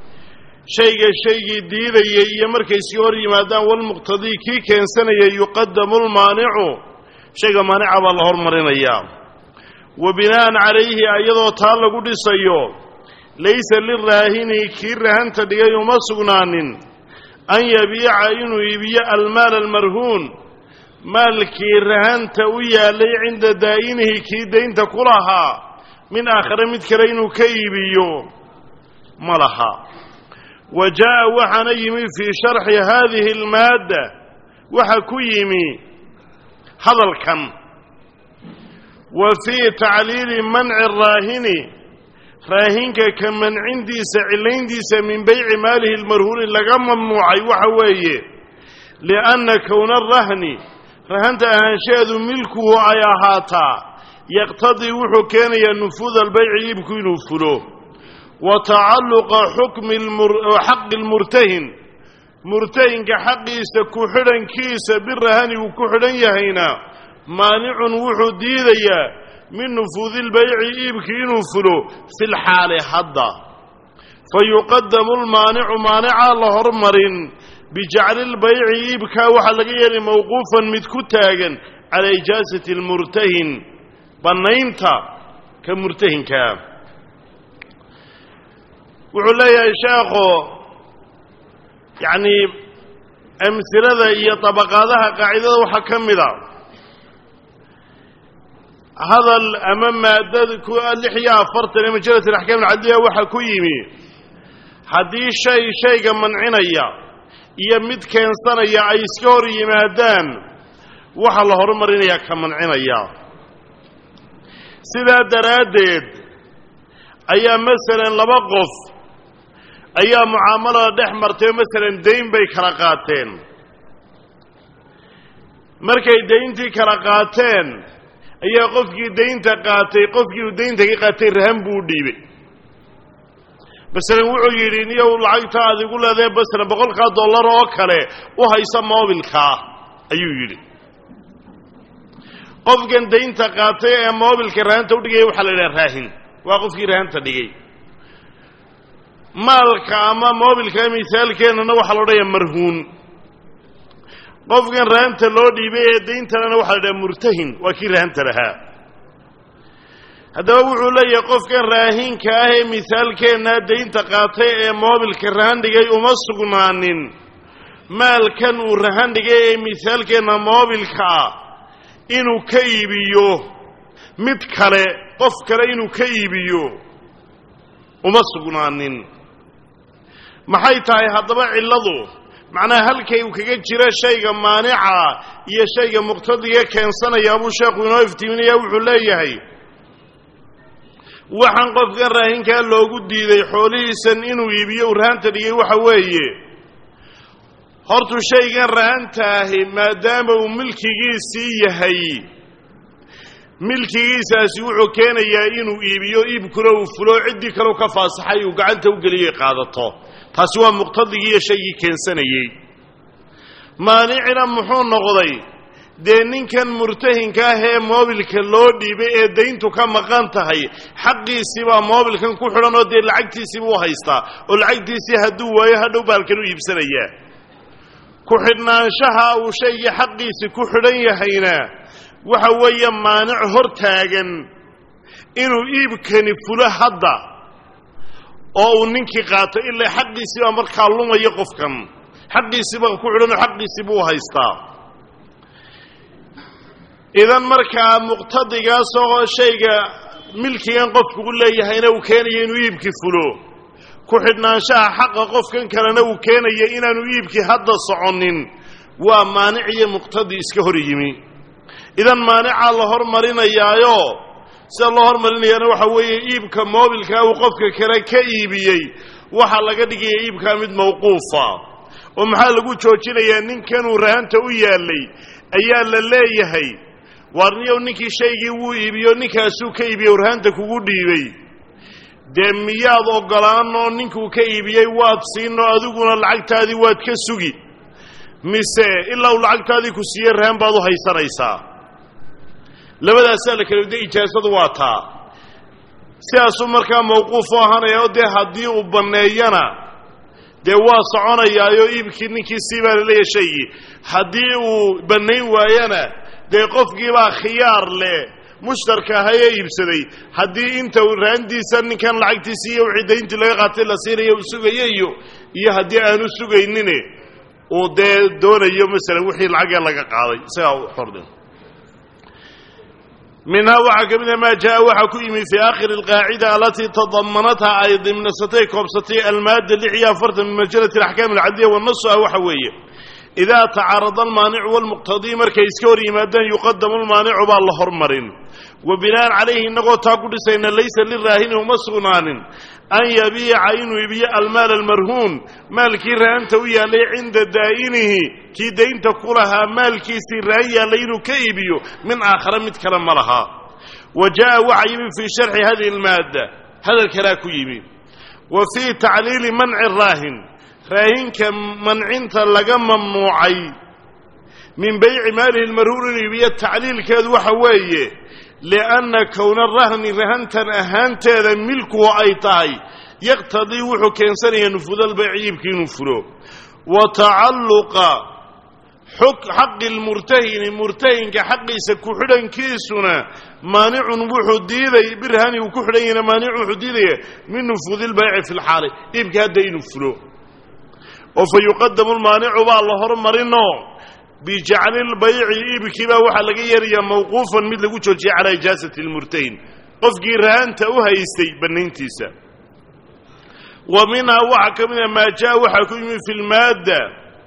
shaygii diidayay iyo markay iska hor yimaadaan walmuqtadii kii keensanayay yuqadamu lmaanicu shayga maanica baa la hormarinayaa wa binaa'an calayhi iyadoo taa lagu dhisayo laysa liraahini kii rahanta dhigay uma sugnaanin an yabiica inuu iibiyo almaala almarhuun maalkii rahanta u yaalay cinda daa'inihi kii daynta ku lahaa min aakhare mid kale inuu ka iibiyo ma laha wa jaa'a waxaana yimi fii sharxi haadihi almaadda waxa ku yimi hadalkan wa fii tacliili manci araahini raahinka ka mancintiisa cilayntiisa min bayci maalihi almarhuuni laga mamnuucay waxa weeye lianna kowna arahni rahanta ahaanshaheedu milkuhu ay ahaataa yaqtadii wuxuu keenayaa nufuuda albayci iibku inuu fulo wa tacalluqa xaqi lmurtahin murtahinka xaqiisa ku xidhankiisa birahani uu ku xidhan yahayna maanicun wuxuu diidayaa min nufuudi lbayci iibkii inuu fulo fi lxaali hadda fayuqadamu lmaanicu maanicaa la hormarin bijacli lbayci iibkaa waxaa laga yeelay mawquufan mid ku taagan calaa ijaasati lmurtahin bannaynta ka murtahinkaa wuxuu leeyahay sheekho yacni amhilada iyo dabaqaadaha qaacidada waxaa ka mid a hadal ama maadada 46 ee majalati alaxkaam alcadliya waxaa ku yimi haddii shayga mancinaya iyo mid keensanaya ay iska hor yimaadaan waxaa la horumarinayaa ka mancinaya sidaa daraaddeed ayaa masalan 2 qof ayaa mucaamalada dhex martay masalan dayn bay kala qaateen markay dayntii kala qaateen ayaa qofkii daynta qaatay qofkii uu daynta ka qaatay rahan buu u dhiibay masalan wuxuu yidhi niyow lacagta aad igu leedahay masalan $100 oo kale u haysa moobilkaa ayuu yidhi qofkan daynta qaatay ee moobilka rahanta u dhigaya waxaa la yidhaha raahin waa qofkii rahanta dhigay maalka ama moobilka misaalkeennana waxaa la odhanayaa marhuun qofkan rahanta loo dhiibay ee dayntanana waxaa la yidhaha murtahin waa kii rahanta lahaa haddaba wuxuu leeyahay qofkan raahinka ah ee misaalkeenna daynta qaatay ee moobilka rahan dhigay uma sugnaanin maalkan uu rahan dhigay ee misaalkeenna moobilka ah inuu ka iibiyo mid kale qof kale inuu ka iibiyo uma sugnaanin maxay tahay haddaba cilladu macnaha halkay uu kaga jira shayga maanica iyo shayga muqtadiga keensanaya abuu sheekhu inoo iftiiminaya wuxuu leeyahay waxaan qofkan raahinkaa loogu diiday xoolihiisan inuu iibiyo rahanta dhigay waxa weeye hortu shaygan rahantaahi maadaama uu milkigiisii yahay milkigiisaasi wuxuu keenayaa inuu iibiyo iibkuna uu fulo ciddii kale ka faasaxay uu gacanta u geliyay qaadato taasi waa muqtadigii iyo shaygii keensanayey maanicina muxuu noqday dee ninkan murtahinka ah ee moobilka loo dhiibay ee dayntu ka maqan tahay xaqiisii baa moobilkan ku xidhan oo dee lacagtiisiiba u haystaa oo lacagtiisii hadduu waayo hadhow baalkan u iibsanayaa ku xidhnaanshaha uu shaygii xaqiisii ku xidhan yahayna waxa weeye maanic hor taagan inuu iibkani fulo hadda oo uu ninkii qaato ilaa xaqiisii baa markaa lumaya qofkan xaqiisii baa ku xidhan oo xaqiisii buu haystaa idan markaa muqtadigaasoo shayga milkigan qofku u leeyahayna uu keenayo inuu iibkii fulo ku xidhnaanshaha xaqa qofkan kalena uu keenayo inaanu iibkii hadda soconin waa maanic iyo muqtadi iska hor yimi idan maanicaa la hormarinayaayo sida loo hormarinayaana waxa weeye iibka moobilkaa uu qofka kale ka iibiyey waxaa laga dhigaya iibkaa mid mawquufa oo maxaa lagu joojinayaa ninkanuu rahanta u yaallay ayaa la leeyahay warniyow ninkii shaygii wuu iibiyo ninkaasuu ka iibiyey rahanta kugu dhiibay dee miyaad oggolaanoo ninkuu ka iibiyey waad siinoo adiguna lacagtaadii waad ka sugi mise ilaa uu lacagtaadii ku siiyey rahan baad u haysanaysaa labadaasaa la kala wada ijaasadu waa taa sidaasuu markaa mawquuf u ahaanaya oo dee haddii uu banneeyana dee waa soconayaayo iibkii ninkii sii baa laleeyahay shaygii haddii uu bannayn waayana dee qofkiibaa khiyaar leh mushtarka ahayee iibsaday haddii inta rahantiisa ninkan lacagtiisii iyo wixii dayntii laga qaatay la siinaya uu sugayo iyo haddii aanu sugaynine uu dee doonayo masalan wixii lacagee laga qaaday isagaa u xordhin minhaa waxaa ka mid a maa jaa waxaa ku yimi fii aakhiri alqaacida alatii tadamanatha ay dimnasatay koobsatay almaada 46 min majalati alaxkaam alcadliya wanasu ah waxa weeye idaa tacaarada almaanicu waalmuqtadii markay iska hor yimaadaan yuqadamu almaanicu baa la hormarin wa binaan calayhi innagoo taa ku dhisayna laysa liraahini uma sugnaanin an yabiica inuu iibiyo almaal almarhuun maalkii rahanta u yaallay cinda daa'inihi kii daynta ku lahaa maalkiisii rahan yaallay inuu ka iibiyo min aakhara mid kale ma laha wa jaa'a waxa yimi fii sharxi hadihi almaadda hadal kalaa ku yimi wa fii tacliili manci raahin raahinka mancinta laga mamnuucay min bayci maalihi almarhuun inuu iibiyo tacliilkeedu waxa weeye lianna kowna rahni rahantan ahaanteeda milkuhu ay tahay yaqtadii wuxuu keensanayaa nufudalbayci iibkii inuu fulo wa tacalluqa xaqi lmurtahini murtahinka xaqiisa ku xidhankiisuna maanicun wuxuu diiday birhani uu ku xidhan yahayna maanicun wuxuu diidaya min nufuudilbayci fi lxaali iibkii hadda inuu fulo oo fa yuqadamu lmaanicu baa la hormarinoo bijacli lbayci iibkii baa waxaa laga yeerayaa mawquufan mid lagu joojiyay calaa ijaasati lmurtahin qofkii rahanta u haystay bannayntiisa wa minhaa waxaa ka mid a maa jaa waxaa ku yimi fi lmaadda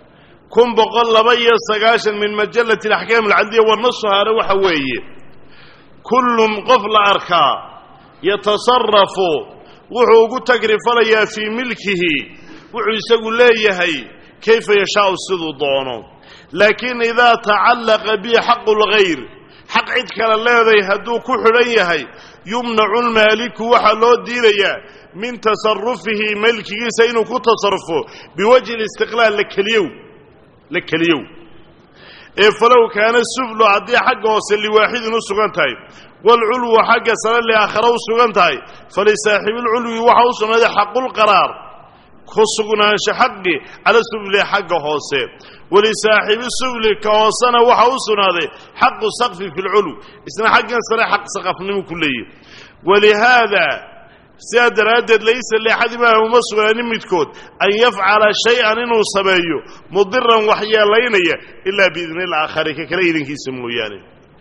192 min majalati alaxkaam alcadliya wanasuhaana waxa weeye kullun qof la arkaa yatasarafu wuxuu ugu tagrifalayaa fii milkihi wuxuu isagu leeyahay kayfa yashaau siduu doono laakiin idaa tacallaqa bihi xaqu lgayr xaq cid kale leeday hadduu ku xidhan yahay yumnacu lmaaliku waxaa loo diidayaa min tasarufihi milkigiisa inuu ku tasarufo biwajhi listiqlaal la keliyow ee falow kaana suflu haddii xagga hoose liwaaxidin u sugan tahay waalculwu xagga sare liaakhara u sugan tahay falisaaxibilculwi waxa u sugnaaday xaqulqaraar ku sugnaansho xaqi cala sufli xagga hoose walisaaxibi sufli ka hoosena waxa u sugnaaday xaqu saqfi fi lculw isna xaggan sare xaq saqafnimo ku leeyahy walihaada sidaa daraaddeed laysa liaxadimaa uma sugnaanin midkood an yafcala shay-an inuu sameeyo mudiran waxyeelaynaya ilaa biidni ilaakhari ka kale idinkiisa mooyaane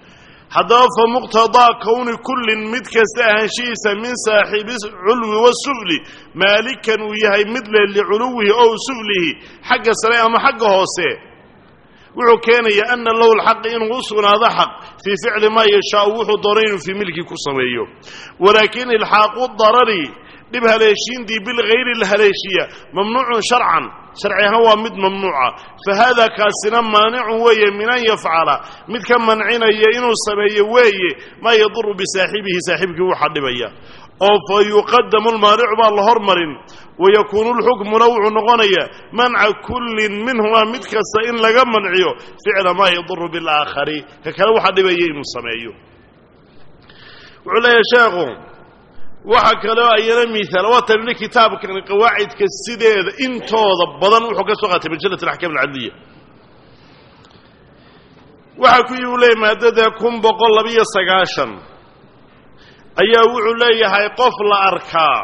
haddaba fa muqtadaa kowni kullin mid kasta ahaanshihiisa min saaxibi culwi wasufli maalikan uu yahay mid le liculuwihi ow suflihi xagga sare ama xagga hoose wuxuu keenayaa ana lahu lxaqi inuu u sugnaado xaq fii ficli maa yashaau wuxuu doonay inuu fii milki ku sameeyo walaakin ilxaaqu darari dhib haleeshiintii bilgayri la haleeshiya mamnuucun sharcan sharci ahaan waa mid mamnuuca fa haada kaasina maanicun weeye min an yafcala mid ka mancinaya inuu sameeyo weeye maa yaduru bisaaxibihi saaxibkii waxa dhibaya oo fa yuqadamu lmaanicu baa la hormarin wayakuunu lxukmuna wuxuu noqonayaa manca kullin minhumaa mid kasta in laga manciyo ficla maa yaduru bilaakhari ka kale waxa dhibaya inuu sameeyo wuxuu leeyahay sheekhu waxa kaloo ayana miaal waa tanina kitaabkan qawaacidka sideeda intooda badan wuxuu ka soo qaatay majallat alaxkaam alcadliya waxaa ku yii u leeyahy maadada 1129 ayaa wuxuu leeyahay qof la arkaa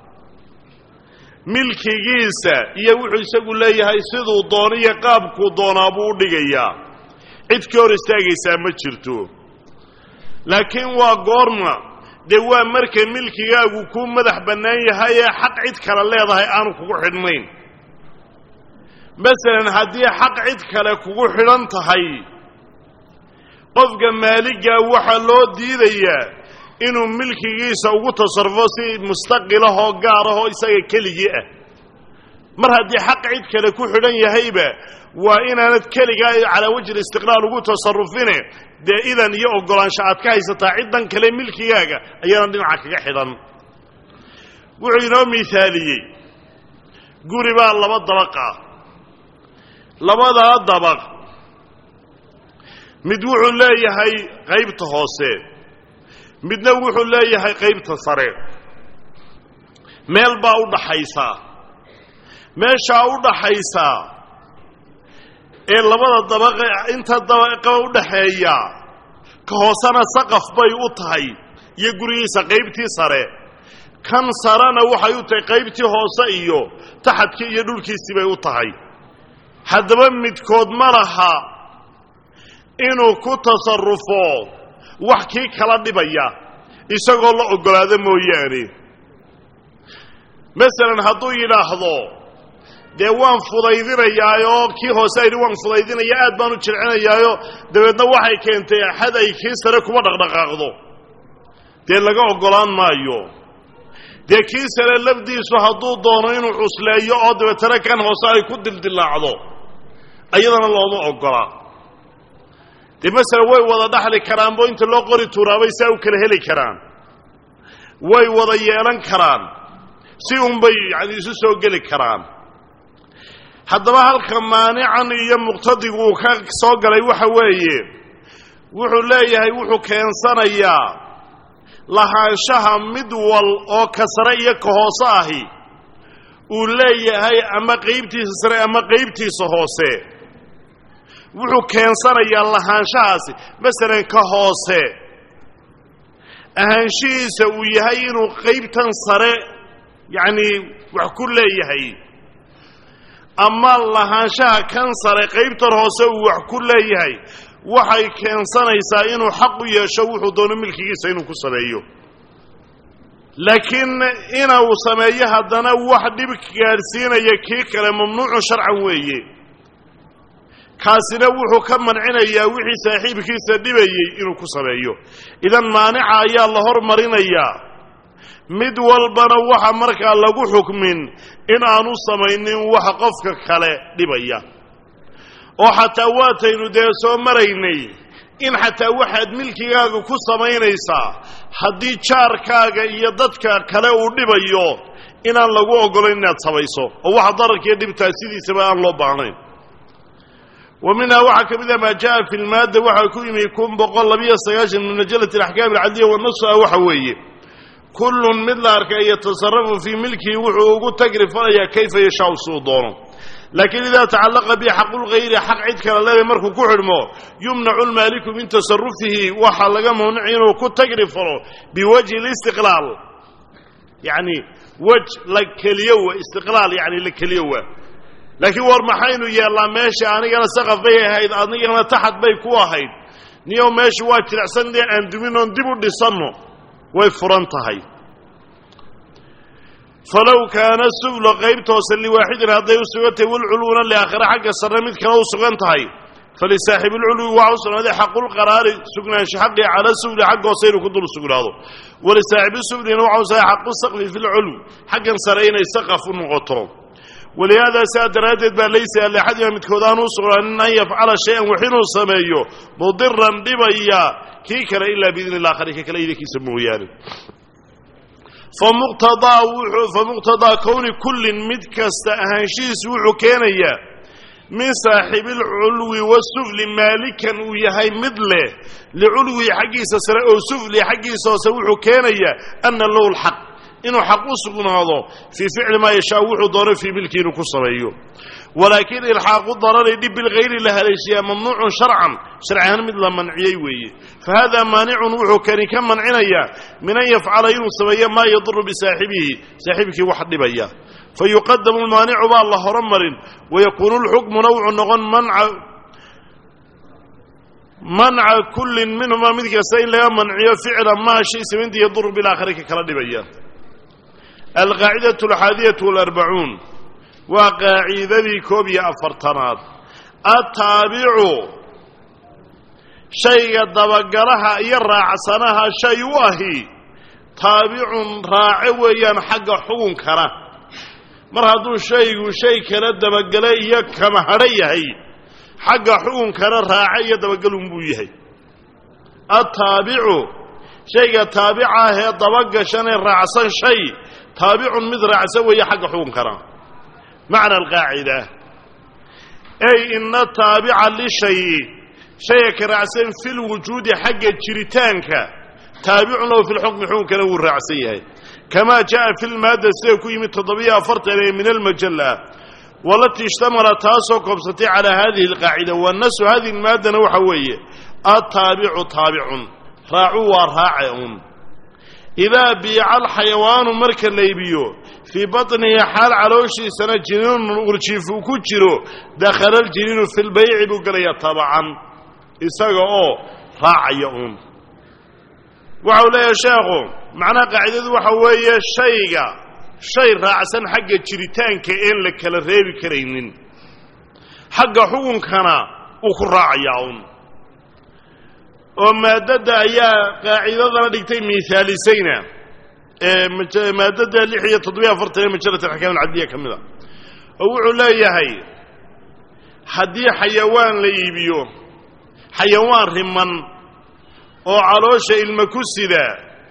milkigiisa iyo wuxuu isagu leeyahay siduu dooniyo qaabkuu doonaa buu u dhigayaa cid ka hor istaagaysaa ma jirto laakiin waa goorma dee waa marka milkigaagu kuu madax bannaan yahay ee xaq cid kale leedahay aanu kugu xidhnayn masalan haddii xaq cid kale kugu xidhan tahay qofka maaligaa waxaa loo diidayaa inuu milkigiisa ugu tasarrufo si mustaqilahoo gaarahoo isaga keligii ah mar haddii xaq cid kale ku xidhan yahayba waa inaanad keligaa calaa wajhi istiqlaal ugu tasarrufine dee idan iyo oggolaansho aad ka haysataa ciddan kale milkigaaga ayaana dhinaca kaga xidhan wuxuu inoo miaaliyey guri baa 2 dabaq ah labadaa dabaq mid wuxuu leeyahay qaybta hoose midna wuxuu leeyahay qaybta sare meel baa u dhaxaysa meeshaa u dhaxaysa ee labada dabaq inta dabaqa u dhaxeeya ka hoosana saqaf bay u tahay iyo gurigiisa qaybtii sare kan sarana waxay u tahay qaybtii hoose iyo taxadkii iyo dhulkiisii bay u tahay haddaba midkood ma laha inuu ku tasarrufo wax kii kala dhibaya isagoo la oggolaado mooyaane masalan hadduu yidhaahdo dee waan fudaydinayaayoo kii hoose ayidhi waan fudaydinaya aad baan u jilcinayaayo dabeedna waxay keentay axad ay kii sare kuma dhaqdhaqaaqdo dee laga oggolaan maayo dee kii sare lafdiisu hadduu doono inuu cusleeyo oo dabeetana kan hoose ay ku dildillaacdo ayadana looma oggola dee masalan way wada dhaxli karaanbo inta loo qori tuuraabay saa u kala heli karaan way wada yeelan karaan si unbay yani isu soo geli karaan haddaba halka maanican iyo muqtadigu uu ka soo galay waxa weeye wuxuu leeyahay wuxuu keensanayaa lahaanshaha mid wal oo ka sare iyo ka hoose ahi uu leeyahay ama qaybtiisa sare ama qaybtiisa hoose wuxuu keensanayaa lahaanshahaasi masalan ka hoose ahaanshihiisa uu yahay inuu qaybtan sare yacni wax ku leeyahay ama lahaanshaha kan sare qaybtan hoose uu wax ku leeyahay waxay keensanaysaa inuu xaq u yeesho wuxuu doono milkigiisa inuu ku sameeyo laakiin inuu sameeyo haddana wax dhib gaadhsiinaya kii kale mamnuucun sharcan weeye kaasina wuxuu ka mancinayaa wixii saaxiibkiisa dhibayey inuu ku sameeyo idan maanica ayaa la hormarinayaa mid walbana waxa markaa lagu xukmin in aanu samaynin waxa qofka kale dhibaya oo xataa waataynu dee soo maraynay in xataa waxaad milkigaaga ku samaynaysaa haddii jaarkaaga iyo dadka kale uu dhibayo inaan lagu oggolayn inaad samayso oo waxa dararkiiyo dhibtaa sidiisaba aan loo baahnayn ومنها وحا كمذا ما جاء في المادة وحا كيمي يكون بقول لبيا سياشن من مجلة الأحكام العدلية والنص وحوية كل مثل أركا يتصرف في ملكه وحوه تقرف فلا كيف يشاء صودونه لكن إذا تعلق به حق الغير حق عدك الله يمرك كحرمه يمنع المالك من تصرفه وحلق منعينه كتقرف بوجه الاستقلال يعني وجه لك اليوم استقلال يعني لك اليوم laakiin war maxaynu yeelnaa meesha anigana saqaf bay ahayd anigana taxad bay ku ahayd niyo meeshu waa jilicsan dee aan dumin oon dib u dhisanno way furan tahay falow kaana suflu qaybtoosa liwaaxidin hadday u sugantay walculwuna liaakhira xagga sarre mid kale u sugan tahay falisaaxibi lculwi waxa u sugnaaday xaqulqaraari sugnaansho xaqii cala sufli xagga hoose inuu ku dul sugnaado walisaaxibi suflina waxa u sugnaaday xaqu saqfi fi lculwi xaggan sare inay saqaf u noqoto walihaadaa saa daraaddeed baa laysa liaxadima midkood aan u sugnaanin an yafcala shay-an wax inuu sameeyo mudiran dhibaya kii kale ilaa biidni ilaakhari ka kale idankiisa mooyaane famuqtadaa kowni kullin mid kasta ahaanshihiisu wuxuu keenayaa min saaxibi alculwi wasufli maalikan uu yahay mid leh liculwihi xaggiisa sare oo sufli xaggiisa hoose wuxuu keenayaa ana lahu lxaq inuu xaq u sugnaado fii ficli maa yashaa wuxuu doono fii milki inuu ku sameeyo walaakin ilxaaqu darari dhib bilgayri la haleeshiyaa mamnuucun sharcan sharci ahaan mid la manciyey weeye fahada maanicun wuxuu kani ka mancinayaa min an yafcala inuu sameeyo maa yaduru bisaaxibihi saaxiibkii wax dhibaya fayuqadamu lmaanicu baa la horumarin wayakuunu lxukmuna wuxuu noqon manca kullin minhumaa mid kasta in laga manciyo ficla maa shay samaynta yaduru bilaakhari ka kala dhibaya alqaacidatu alxaadiyatu walarbacuun waa qaacidadii 41aad ataabicu shayga dabagalaha iyo raacsanaha shay u ahi taabicun raace weeyaan xagga xukunkana mar hadduu shaygu shay kala dabagale iyo kama hadho yahay xagga xukunkana raace iyo dabagalun buu yahay ataabicu shayga taabica ahee dabagashanee raacsan shay taabicun mid raacsan weeye xagga xukunkana macna alqaacida ay ina taabica lishayi shayga ka raacsan fi lwujuudi xagga jiritaanka taabicun lahu fi lxukmi xukunkana wuu raacsan yahay kamaa jaa fi lmaadda sida ku yimid 47 ee min almajalla walatii ishtamala taasoo koobsatay calaa hadihi alqaacida wanasu hadihi lmaaddana waxa weeye ataabicu taabicun raacu waa raace un idaa biica alxayawaanu marka la iibiyo fii baطnihi xaal calooshiisana jiniinun urjiif uu ku jiro dakhala aljiniinu fi lbayci buu gelayaa tabacan isaga oo raacaya un waxau leeyahay sheekhu macnaha qaacidadu waxa weeye shay raacsan xagga jiritaanka een la kala reebi karaynin xagga xukunkana uu ku raacayaa un oo maadada ayaa qaacidadana dhigtay miaalisayna maadada 6 iyo 47 ee majalada axkaam alcadliya ka mida oo wuxuu leeyahay haddii xayawaan la iibiyo xayawaan riman oo caloosha ilma ku sida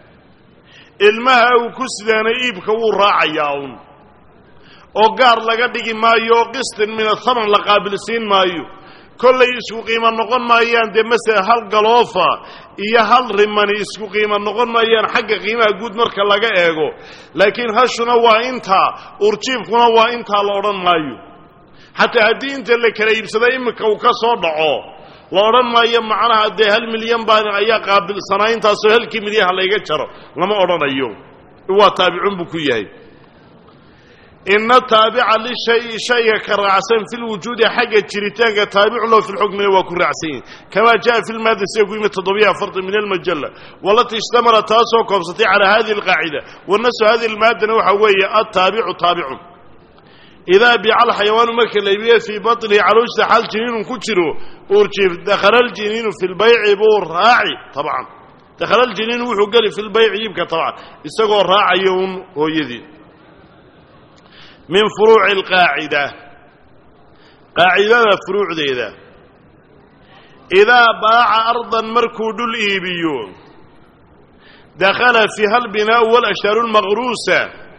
ilmaha uu ku sidaana iibka wuu raacayaa un oo gaar laga dhigi maayo oo qistin min athaman la qaabilsiin maayo kollay isku qiimo noqon maayaan dee masala hal galoofa iyo hal rimani isku qiimo noqon maayaan xagga qiimaha guud marka laga eego laakiin hashuna waa intaa urjiifkuna waa intaa la odhan maayo xataa haddii inta la kala iibsada iminka uu ka soo dhaco la odhan maayo macnaha dee 1 milyan baan ayaa qaabilsanaa intaasoo 1 milyan ha layga jaro lama odhanayo waa taabicun buu ku yahay ina taabica lishayi shayga ka raacsan fi lwujuudi xagga jiritaanka taabicun lahu fi lxukmina waa ku raacsan yihin kamaa jaa fi lmaada sida ku yimid 47 min almajalla walatii ishtamala taasoo koobsatay calaa hadihi alqaacida wanasu hadihi almaadana waxa weeye ataabicu taabicun idaa biica alxayawaanu marka la iibiye fii baطnihi calooshiisa xal jiniinun ku jiro urjiif dakhala aljiniinu fi lbayci buu raaci tabcan dakhala aljiniinu wuxuu geli fi lbayci iibka tabcan isagoo raacaya un hooyadii min furuuci alqaacida qaacidada furuucdeeda idaa baaca ardan markuu dhul iibiyo dakhala fiiha albinaau walashjaaru almaqruusa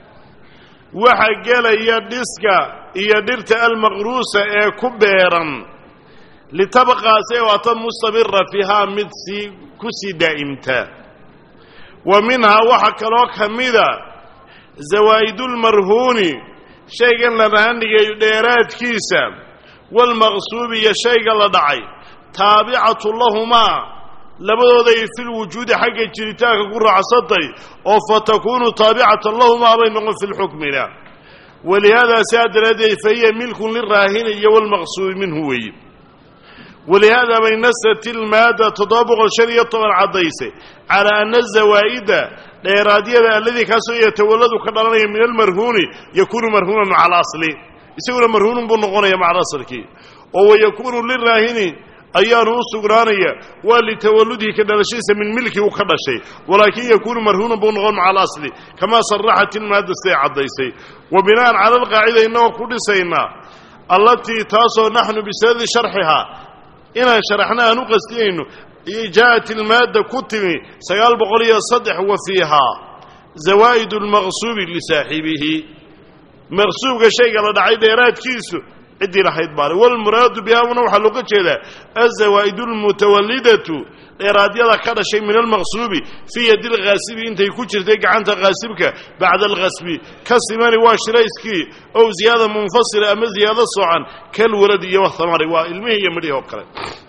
waxa gelaya dhiska iyo dhirta almaqruusa ee ku beeran litabqaase waata mustamira fiihaa mid ku sii daa'imta wa minhaa waxa kaloo ka mida zawaa'idulmarhuuni shaygan la rahandhigayo dheeraadkiisa waalmaqsuubi iyo shayga la dhacay taabicatu lahumaa labadooday fi lwujuudi xagga jiritaanka ku raacsantay oo fatakuunu taabicatan lahumaa bay noqon fi lxukmina walihaadaa saa daraaddeed fahiya milkun liraahini iyo walmaqsuubi minhu weeye ولهذا بينست المادة تطابق الشريعة طبعا عضيسة على أن الزوائد الإرادية الذي كاسو يتولد كدرانيا من المرهون يكون مرهونا على أصله يسوي مرهون بنغنيا مع راسلك وهو يكون للراهن أيانه سقرانيا ولتولده كدرشيس من ملكه وكدشي ولكن يكون مرهونا بنغن على أصله كما صرحت المادة عضيسة وبناء على القاعدة إنه كل سينا التي تاسو نحن بسبب شرحها إن شرحناها نقصدين جاءت المادة كتمي سيال بقولي الصدح وفيها زوائد المغصوب لصاحبه مغصوب كشيء قال دعي ديرات كيسو عدي رح يتباري والمراد بها ونوحى لقد كذا الزوائد المتولدة إرادية كذا شيء من المغصوب في يد الغاسب انت يكون شرتك عنك غاسبك بعد الغسب كالسمان واشريسكي أو زيادة منفصلة أما زيادة صعا كالولد والثمر والمه يمريه وقرأ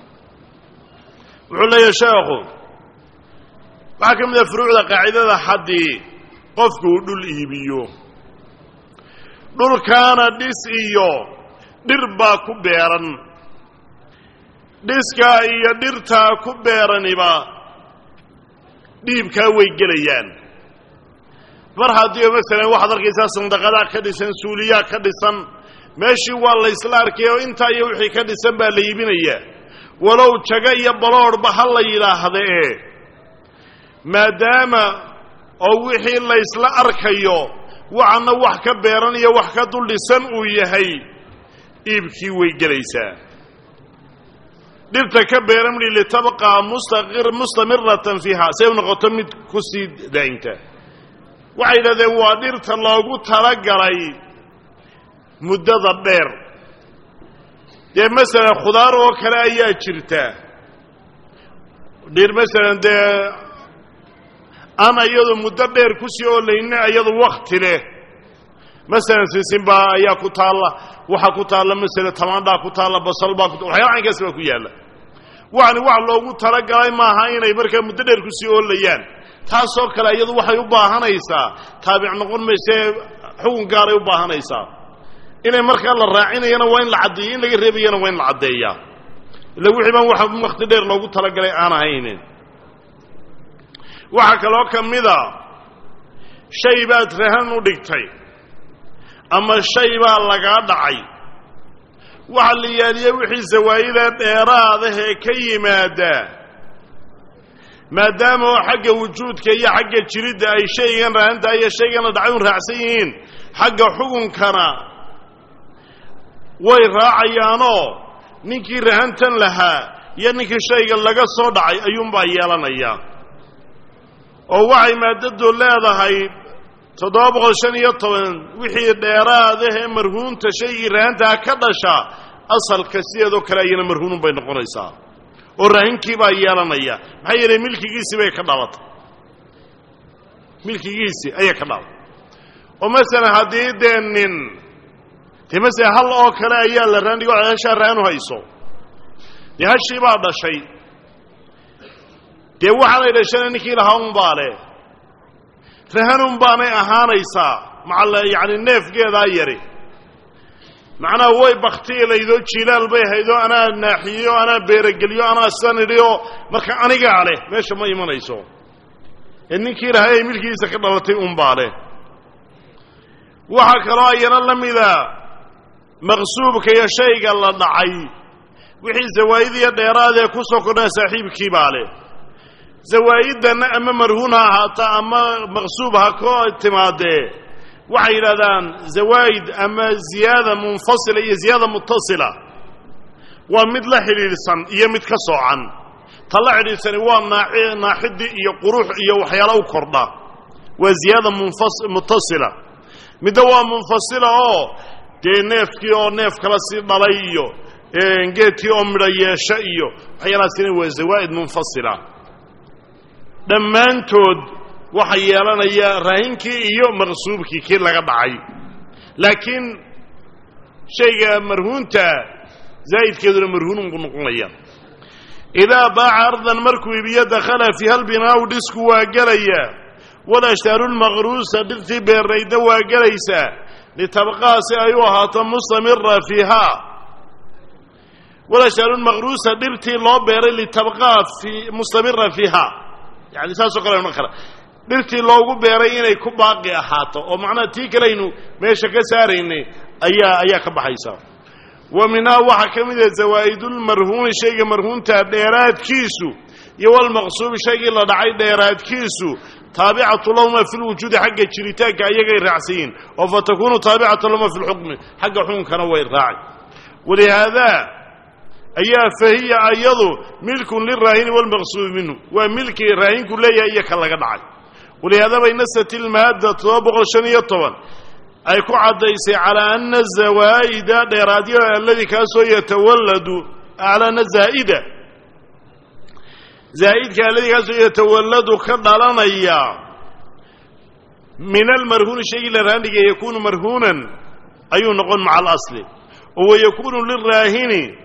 وعلى يا شيخ وحكم ذا فروع ذا قاعدة حدي قفكوا دول إيبيو دول كان ديس إيو دربا كبيرا ديسكا إيا درتا كبيرا نبا ديبكا ويقليان فرها ديو مثلا واحد رقيسا صندقاء كدسان سوليا كدسان ماشي والله إسلاركيو انتا يوحي كدسان بالليبين إياه ولو تشغي بلور بحال يراهده ما دام او وحي لا اسلا اركيو وعنا wax ka beeran iyo wax ka dulisan uu yahay ibki way galaysa dirta ka beeran li tabqa mustamiratan fiha sayna qotomid ku sii daynta waxay yiraahdeen waa dirta loogu tala galay muddada dheer dee masalan khudaar oo kale ayaa jirta dhir masalan dee ama iyadu muddo dheer ku sii oolayna iyadu waqti leh masalan sisimba ayaa ku taala waxa ku taala masalan tamaandha ku taala basal baa ku waxyaalaha inkaas ku yaala waxani wax loogu tala galay ma aha inay markaa muddo dheer ku sii oolayaan taasoo kale iyadu waxay u baahanaysaa taabic noqon meesha xukun gaar ay u baahanaysaa inay markaa la raacinayna waa in la cadeeyo in laga reebayana waa in la cadeeyaa ila wixii baan waxa waqti dheer loogu tala galay aan ahayn waxa kale oo kamida shay baad rahan u dhigtay ama shay baa laga dhacay waxa la yaaliyo wixii zawaayida dheeraad ah ee ka yimaada maadaama xagga wujuudka iyo xagga jiridda ay shaygan raanta iyo shaygan la dhacay raacsan yihiin xagga xukunkana way raacayaanoo ninkii rahantan lahaa iyo ninkii shayga laga soo dhacay ayuunbaa yeelanaya oo waxay maadadu leedahay 715 wixii dheeraadahee marhuunta shaygii rahantaa ka dhasha asalka sideedoo kale ayana marhuunun bay noqonaysaa oo rahinkii baa yeelanaya maxaa yeelay milkigiisii bay ka dhalatay milkigiisii ayay ka dhalatay oo masalan haddii dee nin مثلا هل او كلا ayaa la raandigo ceesha raanu hayso de hashi baa dhashay de waxa ay dhashay ninkii lahaa un baale rahanun baanay ahaanaysa macalla yaani neefgeeda yari macna way baqtiilaydo jilaal bay haydo ana naaxiyo ana beerageliyo ana saniriyo marka aniga ale meesha ma imanayso ninkii lahaa milkiisa ka dhalatay un baale waxa kala ayana lamida مغصوبك يا شيء الله دعي وحي زوايد يا ديراد ku soo kordhay saaxiibkii baale zawaayidana ama marhuuna haata ama مغصوبها ko timaade waxay yiraahdaan zawaid ama ziyada munfasila iyo ziyada muttasila waa mid la xiriirsan iyo mid ka soocan tala xiriirsan waa naaxidi iyo quruux iyo waxyaalo u kordha waa ziyada muttasila mid waa munfasila oo neefkii oo neef kala sii dhalay iyo geedkii oo midho yeesha iyo waxyaalahaasina waa zawaa'id munfasila dhammaantood waxa yeelanaya raahinkii iyo maqsuubkii kii laga dhacay laakiin shayga marhuunta zaa'idkeeduna marhuunun buu noqonaya idaa baaca ardan markuu ibiyo dakhala fiiha albinaau dhisku waa gelaya walashaaru lmaqruusa dhirtii beerrayda waa gelaysaa لتبقى سيئوها مستمرة فيها والأشجار المغروسة درتي الله بير اللي تبقى في مستمرة فيها يعني ساسو قال المخرة درتي الله بيرين يكون باقي أحاطه ومعنى تيك لينو ماشي كسارين أيا كبحيسا ومنها وحكم إذا زوائد المرهون شيء مرهون تابيرات كيسو يو المغصوب شيء لا دعي ديرات كيسو تابعة لهما في الوجود حق الشريتاك أي غير رعسين وفتكون تابعة لهما في الحكم حق حكم كان وير راعي ولهذا فهي أيضا ملك للراهن والمغصوب منه وملك الراهن كلها أي كلا قدعي ولهذا بينست المادة طابق الشنية طبعا أي كعديس على أن الزوائد ديرادية الذي كاسو يتولد على أن الزائدة زائد الذي كاسو يتولد خضلانيا من المرهون الشيء للراهن يكون مرهونا أي نقول مع الأصل ويكون للراهن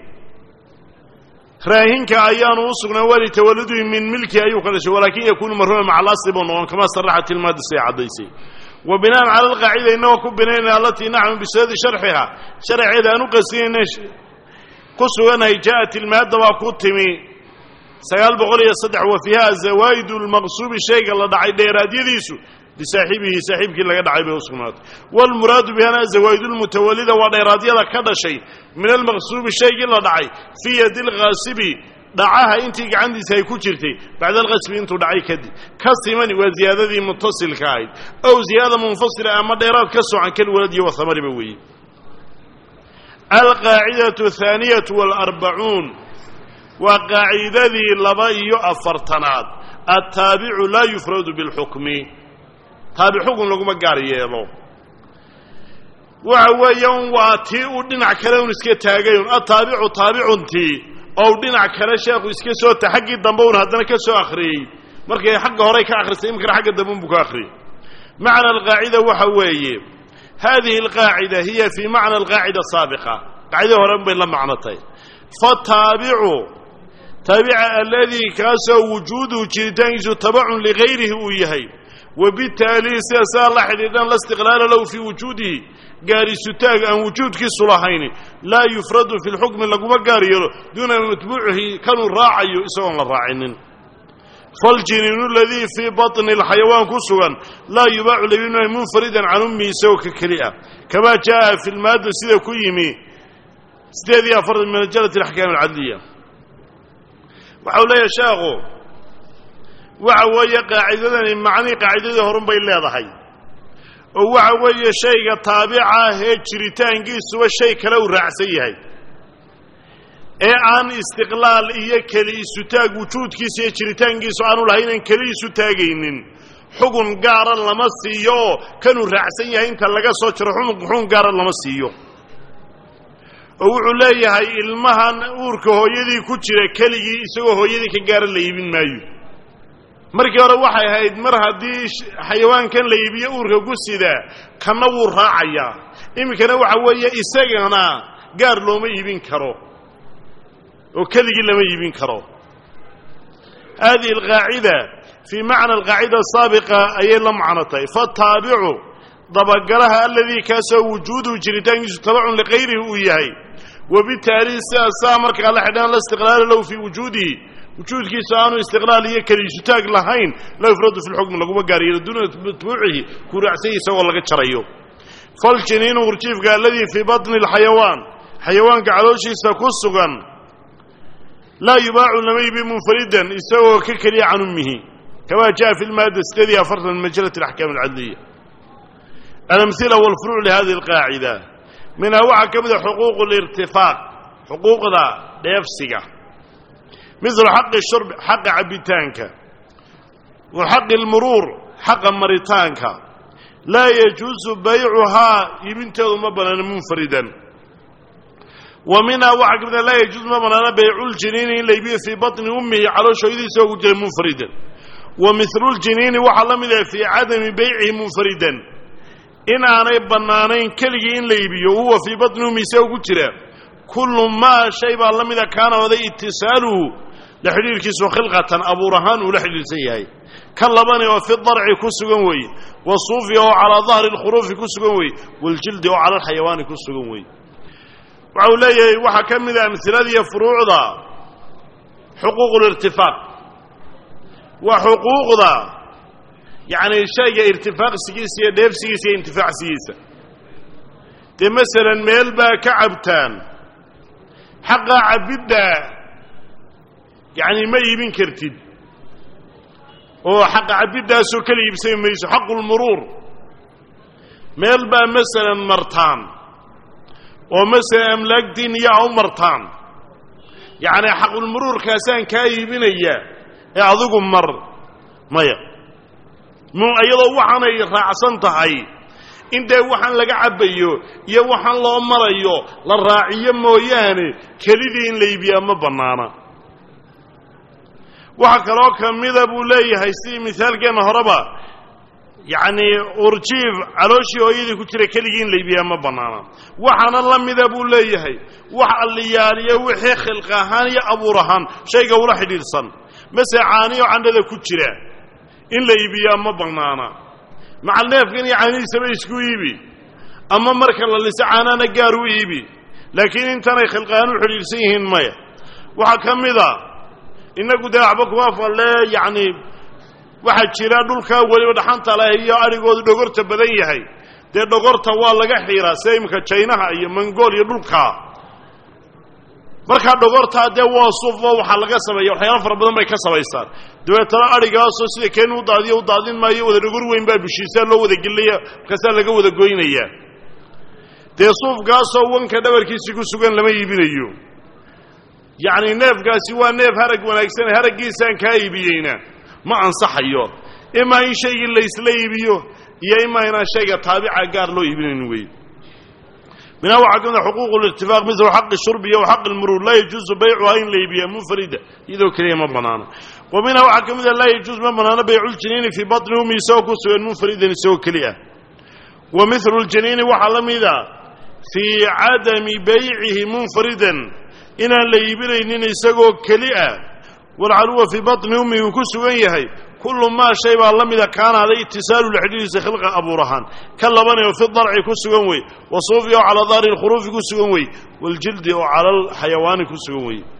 راهن كأيان وصغنا ولي تولده من ملك أيوة قلش ولكن يكون مرهونا مع الأصل بنوان كما صرحت المادة السيعديسي وبناء على القاعدة إنه كبنين التي نعم بسبب شرحها شرح إذا نقصين قصوا أنها جاءت المادة وقتمي سيال بغلية صدع وفيها زوايد المغصوب الشيء الله دعي ديراد يديسو لصاحبه صاحب كلا دعي بوسكنات والمراد بها زوايد المتولدة وديراد يلا كذا شيء من المغصوب الشيء الله دعي في يد الغاصب دعاها انت عندي سيكون جرتي بعد الغصب انت دعي كدي كسمني وزياده متصل كايد او زياده منفصله اما ديراد كسو عن كل ولد وثمر بوي القاعده الثانيه والأربعون وقاعده لبايو افرتناد التابع لا يفرد بالحكم تابع حكم لغما غارييلو وهو يوم واتي ودنا كلون اسكي تاغيون التابع تابعنتي oo dhinac kale sheekhu iska soo taxaqi damboon hadana ka soo akhriyay markay xaq hore ka akhrisay imka xaq damboon buu ka akhriyay macna alqaacida waxa weeye هذه القاعده هي في معنى القاعده السابقه قاعده hore bay la macnatay فالتابع تابع الذي كاسو وجوده جيتانيسو تبع لغيره ويهي وبالتالي سيصار لحديدا لا استقلال له في وجوده قاري ستاق أن وجود كيسو لحين لا يفرد في الحكم لقوما قاري دون أن يتبعه كانوا راعي إسوان الراعين فالجنين الذي في بطن الحيوان كسوا لا يباع لبنه منفردا عن أمه سوك كريئة كما جاء في المادة سيدة كيمي سيدة فرد من رجالة الأحكام العدلية وحولي شاغو وحوي قاعدة معني قاعدة هرم بين الله ضحي وحوي شيء طابعة هجرتان قيس والشيء كلو رعسيه عن استقلال كلي ستاق وجود كيس هجرتان قيس وعنو لهين كلي ستاقين حقن قارا لمسيو كانوا رعسيه انت لقى صوت رحون قارا لمسيو وحولي هاي المهن أورك هو يدي كتير كلي يسوي هو يدي كجار اللي يبين مايو مركي ورا waxay ahayd mar hadii xayawaankan la iibiyo uurka gusida kana wuu raacaya imikana waxa weeye isagana gaar looma iibin karo oo kaligi lama iibin karo هذه القاعده في معنى القاعده السابقه اي لم معنتي فالتابع ضبقلها الذي كسو وجوده جريتان تبع لغيره وياي وبالتالي سامر على حدان الاستقلال له في وجوده وجود كيسانو استقلاليه كليشتاق لهين لا يفرض في الحكم لغو غاري دون تبوعه كرعسي سو لغا جريو فالجنين ورجيف قال الذي في بطن الحيوان حيوان قعلوشيسا كسغان لا يباع لما يبي منفردا يسوى ككلي عن امه كما جاء في الماده الذي فرض من مجله الاحكام العدليه الامثله والفروع لهذه القاعده منها وحكم حقوق الارتفاق حقوق ذا ديفسيغا مثل حق الشرب حق عبيتانك وحق المرور حق مريتانك لا يجوز بيعها يبنته مبنى منفردا ومنها وحق لا يجوز مبنى بيع الجنين اللي يبيع في بطن امه على شيء يسوي منفردا ومثل الجنين وحلم في عدم بيعه منفردا إن أنا بنانين كلي إن ليبي وهو في بطن امه يسوي كل ما شيء بالله إذا كان هذا اتصاله لحليل كيس وخلقة أبو رهان ولحليل سيهاي كاللباني وفي الضرع كسقنوي والصوفي على ظهر الخروف كسقنوي والجلد على الحيوان كسقنوي وعليه وحكم من أمثلة فروع ذا حقوق الارتفاق وحقوق ذا يعني شيء ارتفاق سياسي ديف سياسي انتفاع سياسي مثلا ميلبا كعبتان حق عبدا يعني ما يبين كرتد وحق عبدا سوكلي يبسي حق المرور ميلبا مثلا مرتان ومثلا املاك دينية او مرتان يعني حق المرور كاسان كايبين اياه يعضكم مر ميا مو ايضا وحنا يراعسن tahay inta waxan laga cabayo iyo waxan loo marayo la raaciyo mooyaane kalidii in leebiya ma banaana waxa kale oo kamida buu leeyahay si misaalkeena horeba yani urjiif calooshi hooyadii ku jira kaligii in leebiya ma banaana waxana la mida buu leeyahay wax aliyaaliyo wixii khilq ahaan iyo abuur ahaan shayga wala xidhiidhsan masacaaniyo candada ku jira in leebiya ma banaana مع الناف كان يعني سبي سكويبي أما مركل اللي سعانا نجارويبي لكن أنت أنا خلقان وحريسيهن مايا وحكم ذا إنك ده عبك وافر لا يعني واحد شراء دولك ولي ودحنت على هي أريقود دقرت بديه هاي ده دقرت والله جحيرة سيمك تشينها هي منقول يدولك marka dhogorta de waa sufo waxa laga sameeyo waxyaalo fara badan bay ka sameeysan dawladda arigaas oo sida keen u daadin maayo wada dhugur weyn baa bishiisa loo wada geliya kaasa laga wada gooynaya de sufgaas oo wanka dhabarkiisa ku sugan lama iibinayo yaani neefgaasi waa neef harag wanaagsan haragiisan ka iibiyayna ma ansaxayo ima in shay la isla iibiyo iyo ima in shayga taabica gaar loo iibinayn weey من هو حقنا حقوق الاتفاق مثل حق الشرب وحق المرور لا يجوز بيعها إن ليبيا منفردة إذا كريمة بنانا ومن هو حقنا لا يجوز من بنانا بيع الجنين في بطنهم يسوق سوى منفردا يسوق كليا ومثل الجنين وحلم إذا في عدم بيعه منفردا إن ليبيا يسوق كليا والعلوة في بطن أمه يكسوا إياهي كل ما شيء والله إذا كان هذا اتصال الحديث خلق أبو رهان كلبني وفي الضرع كسوي وصوفي على ظهر الخروف كسوي والجلد على الحيوان كسوي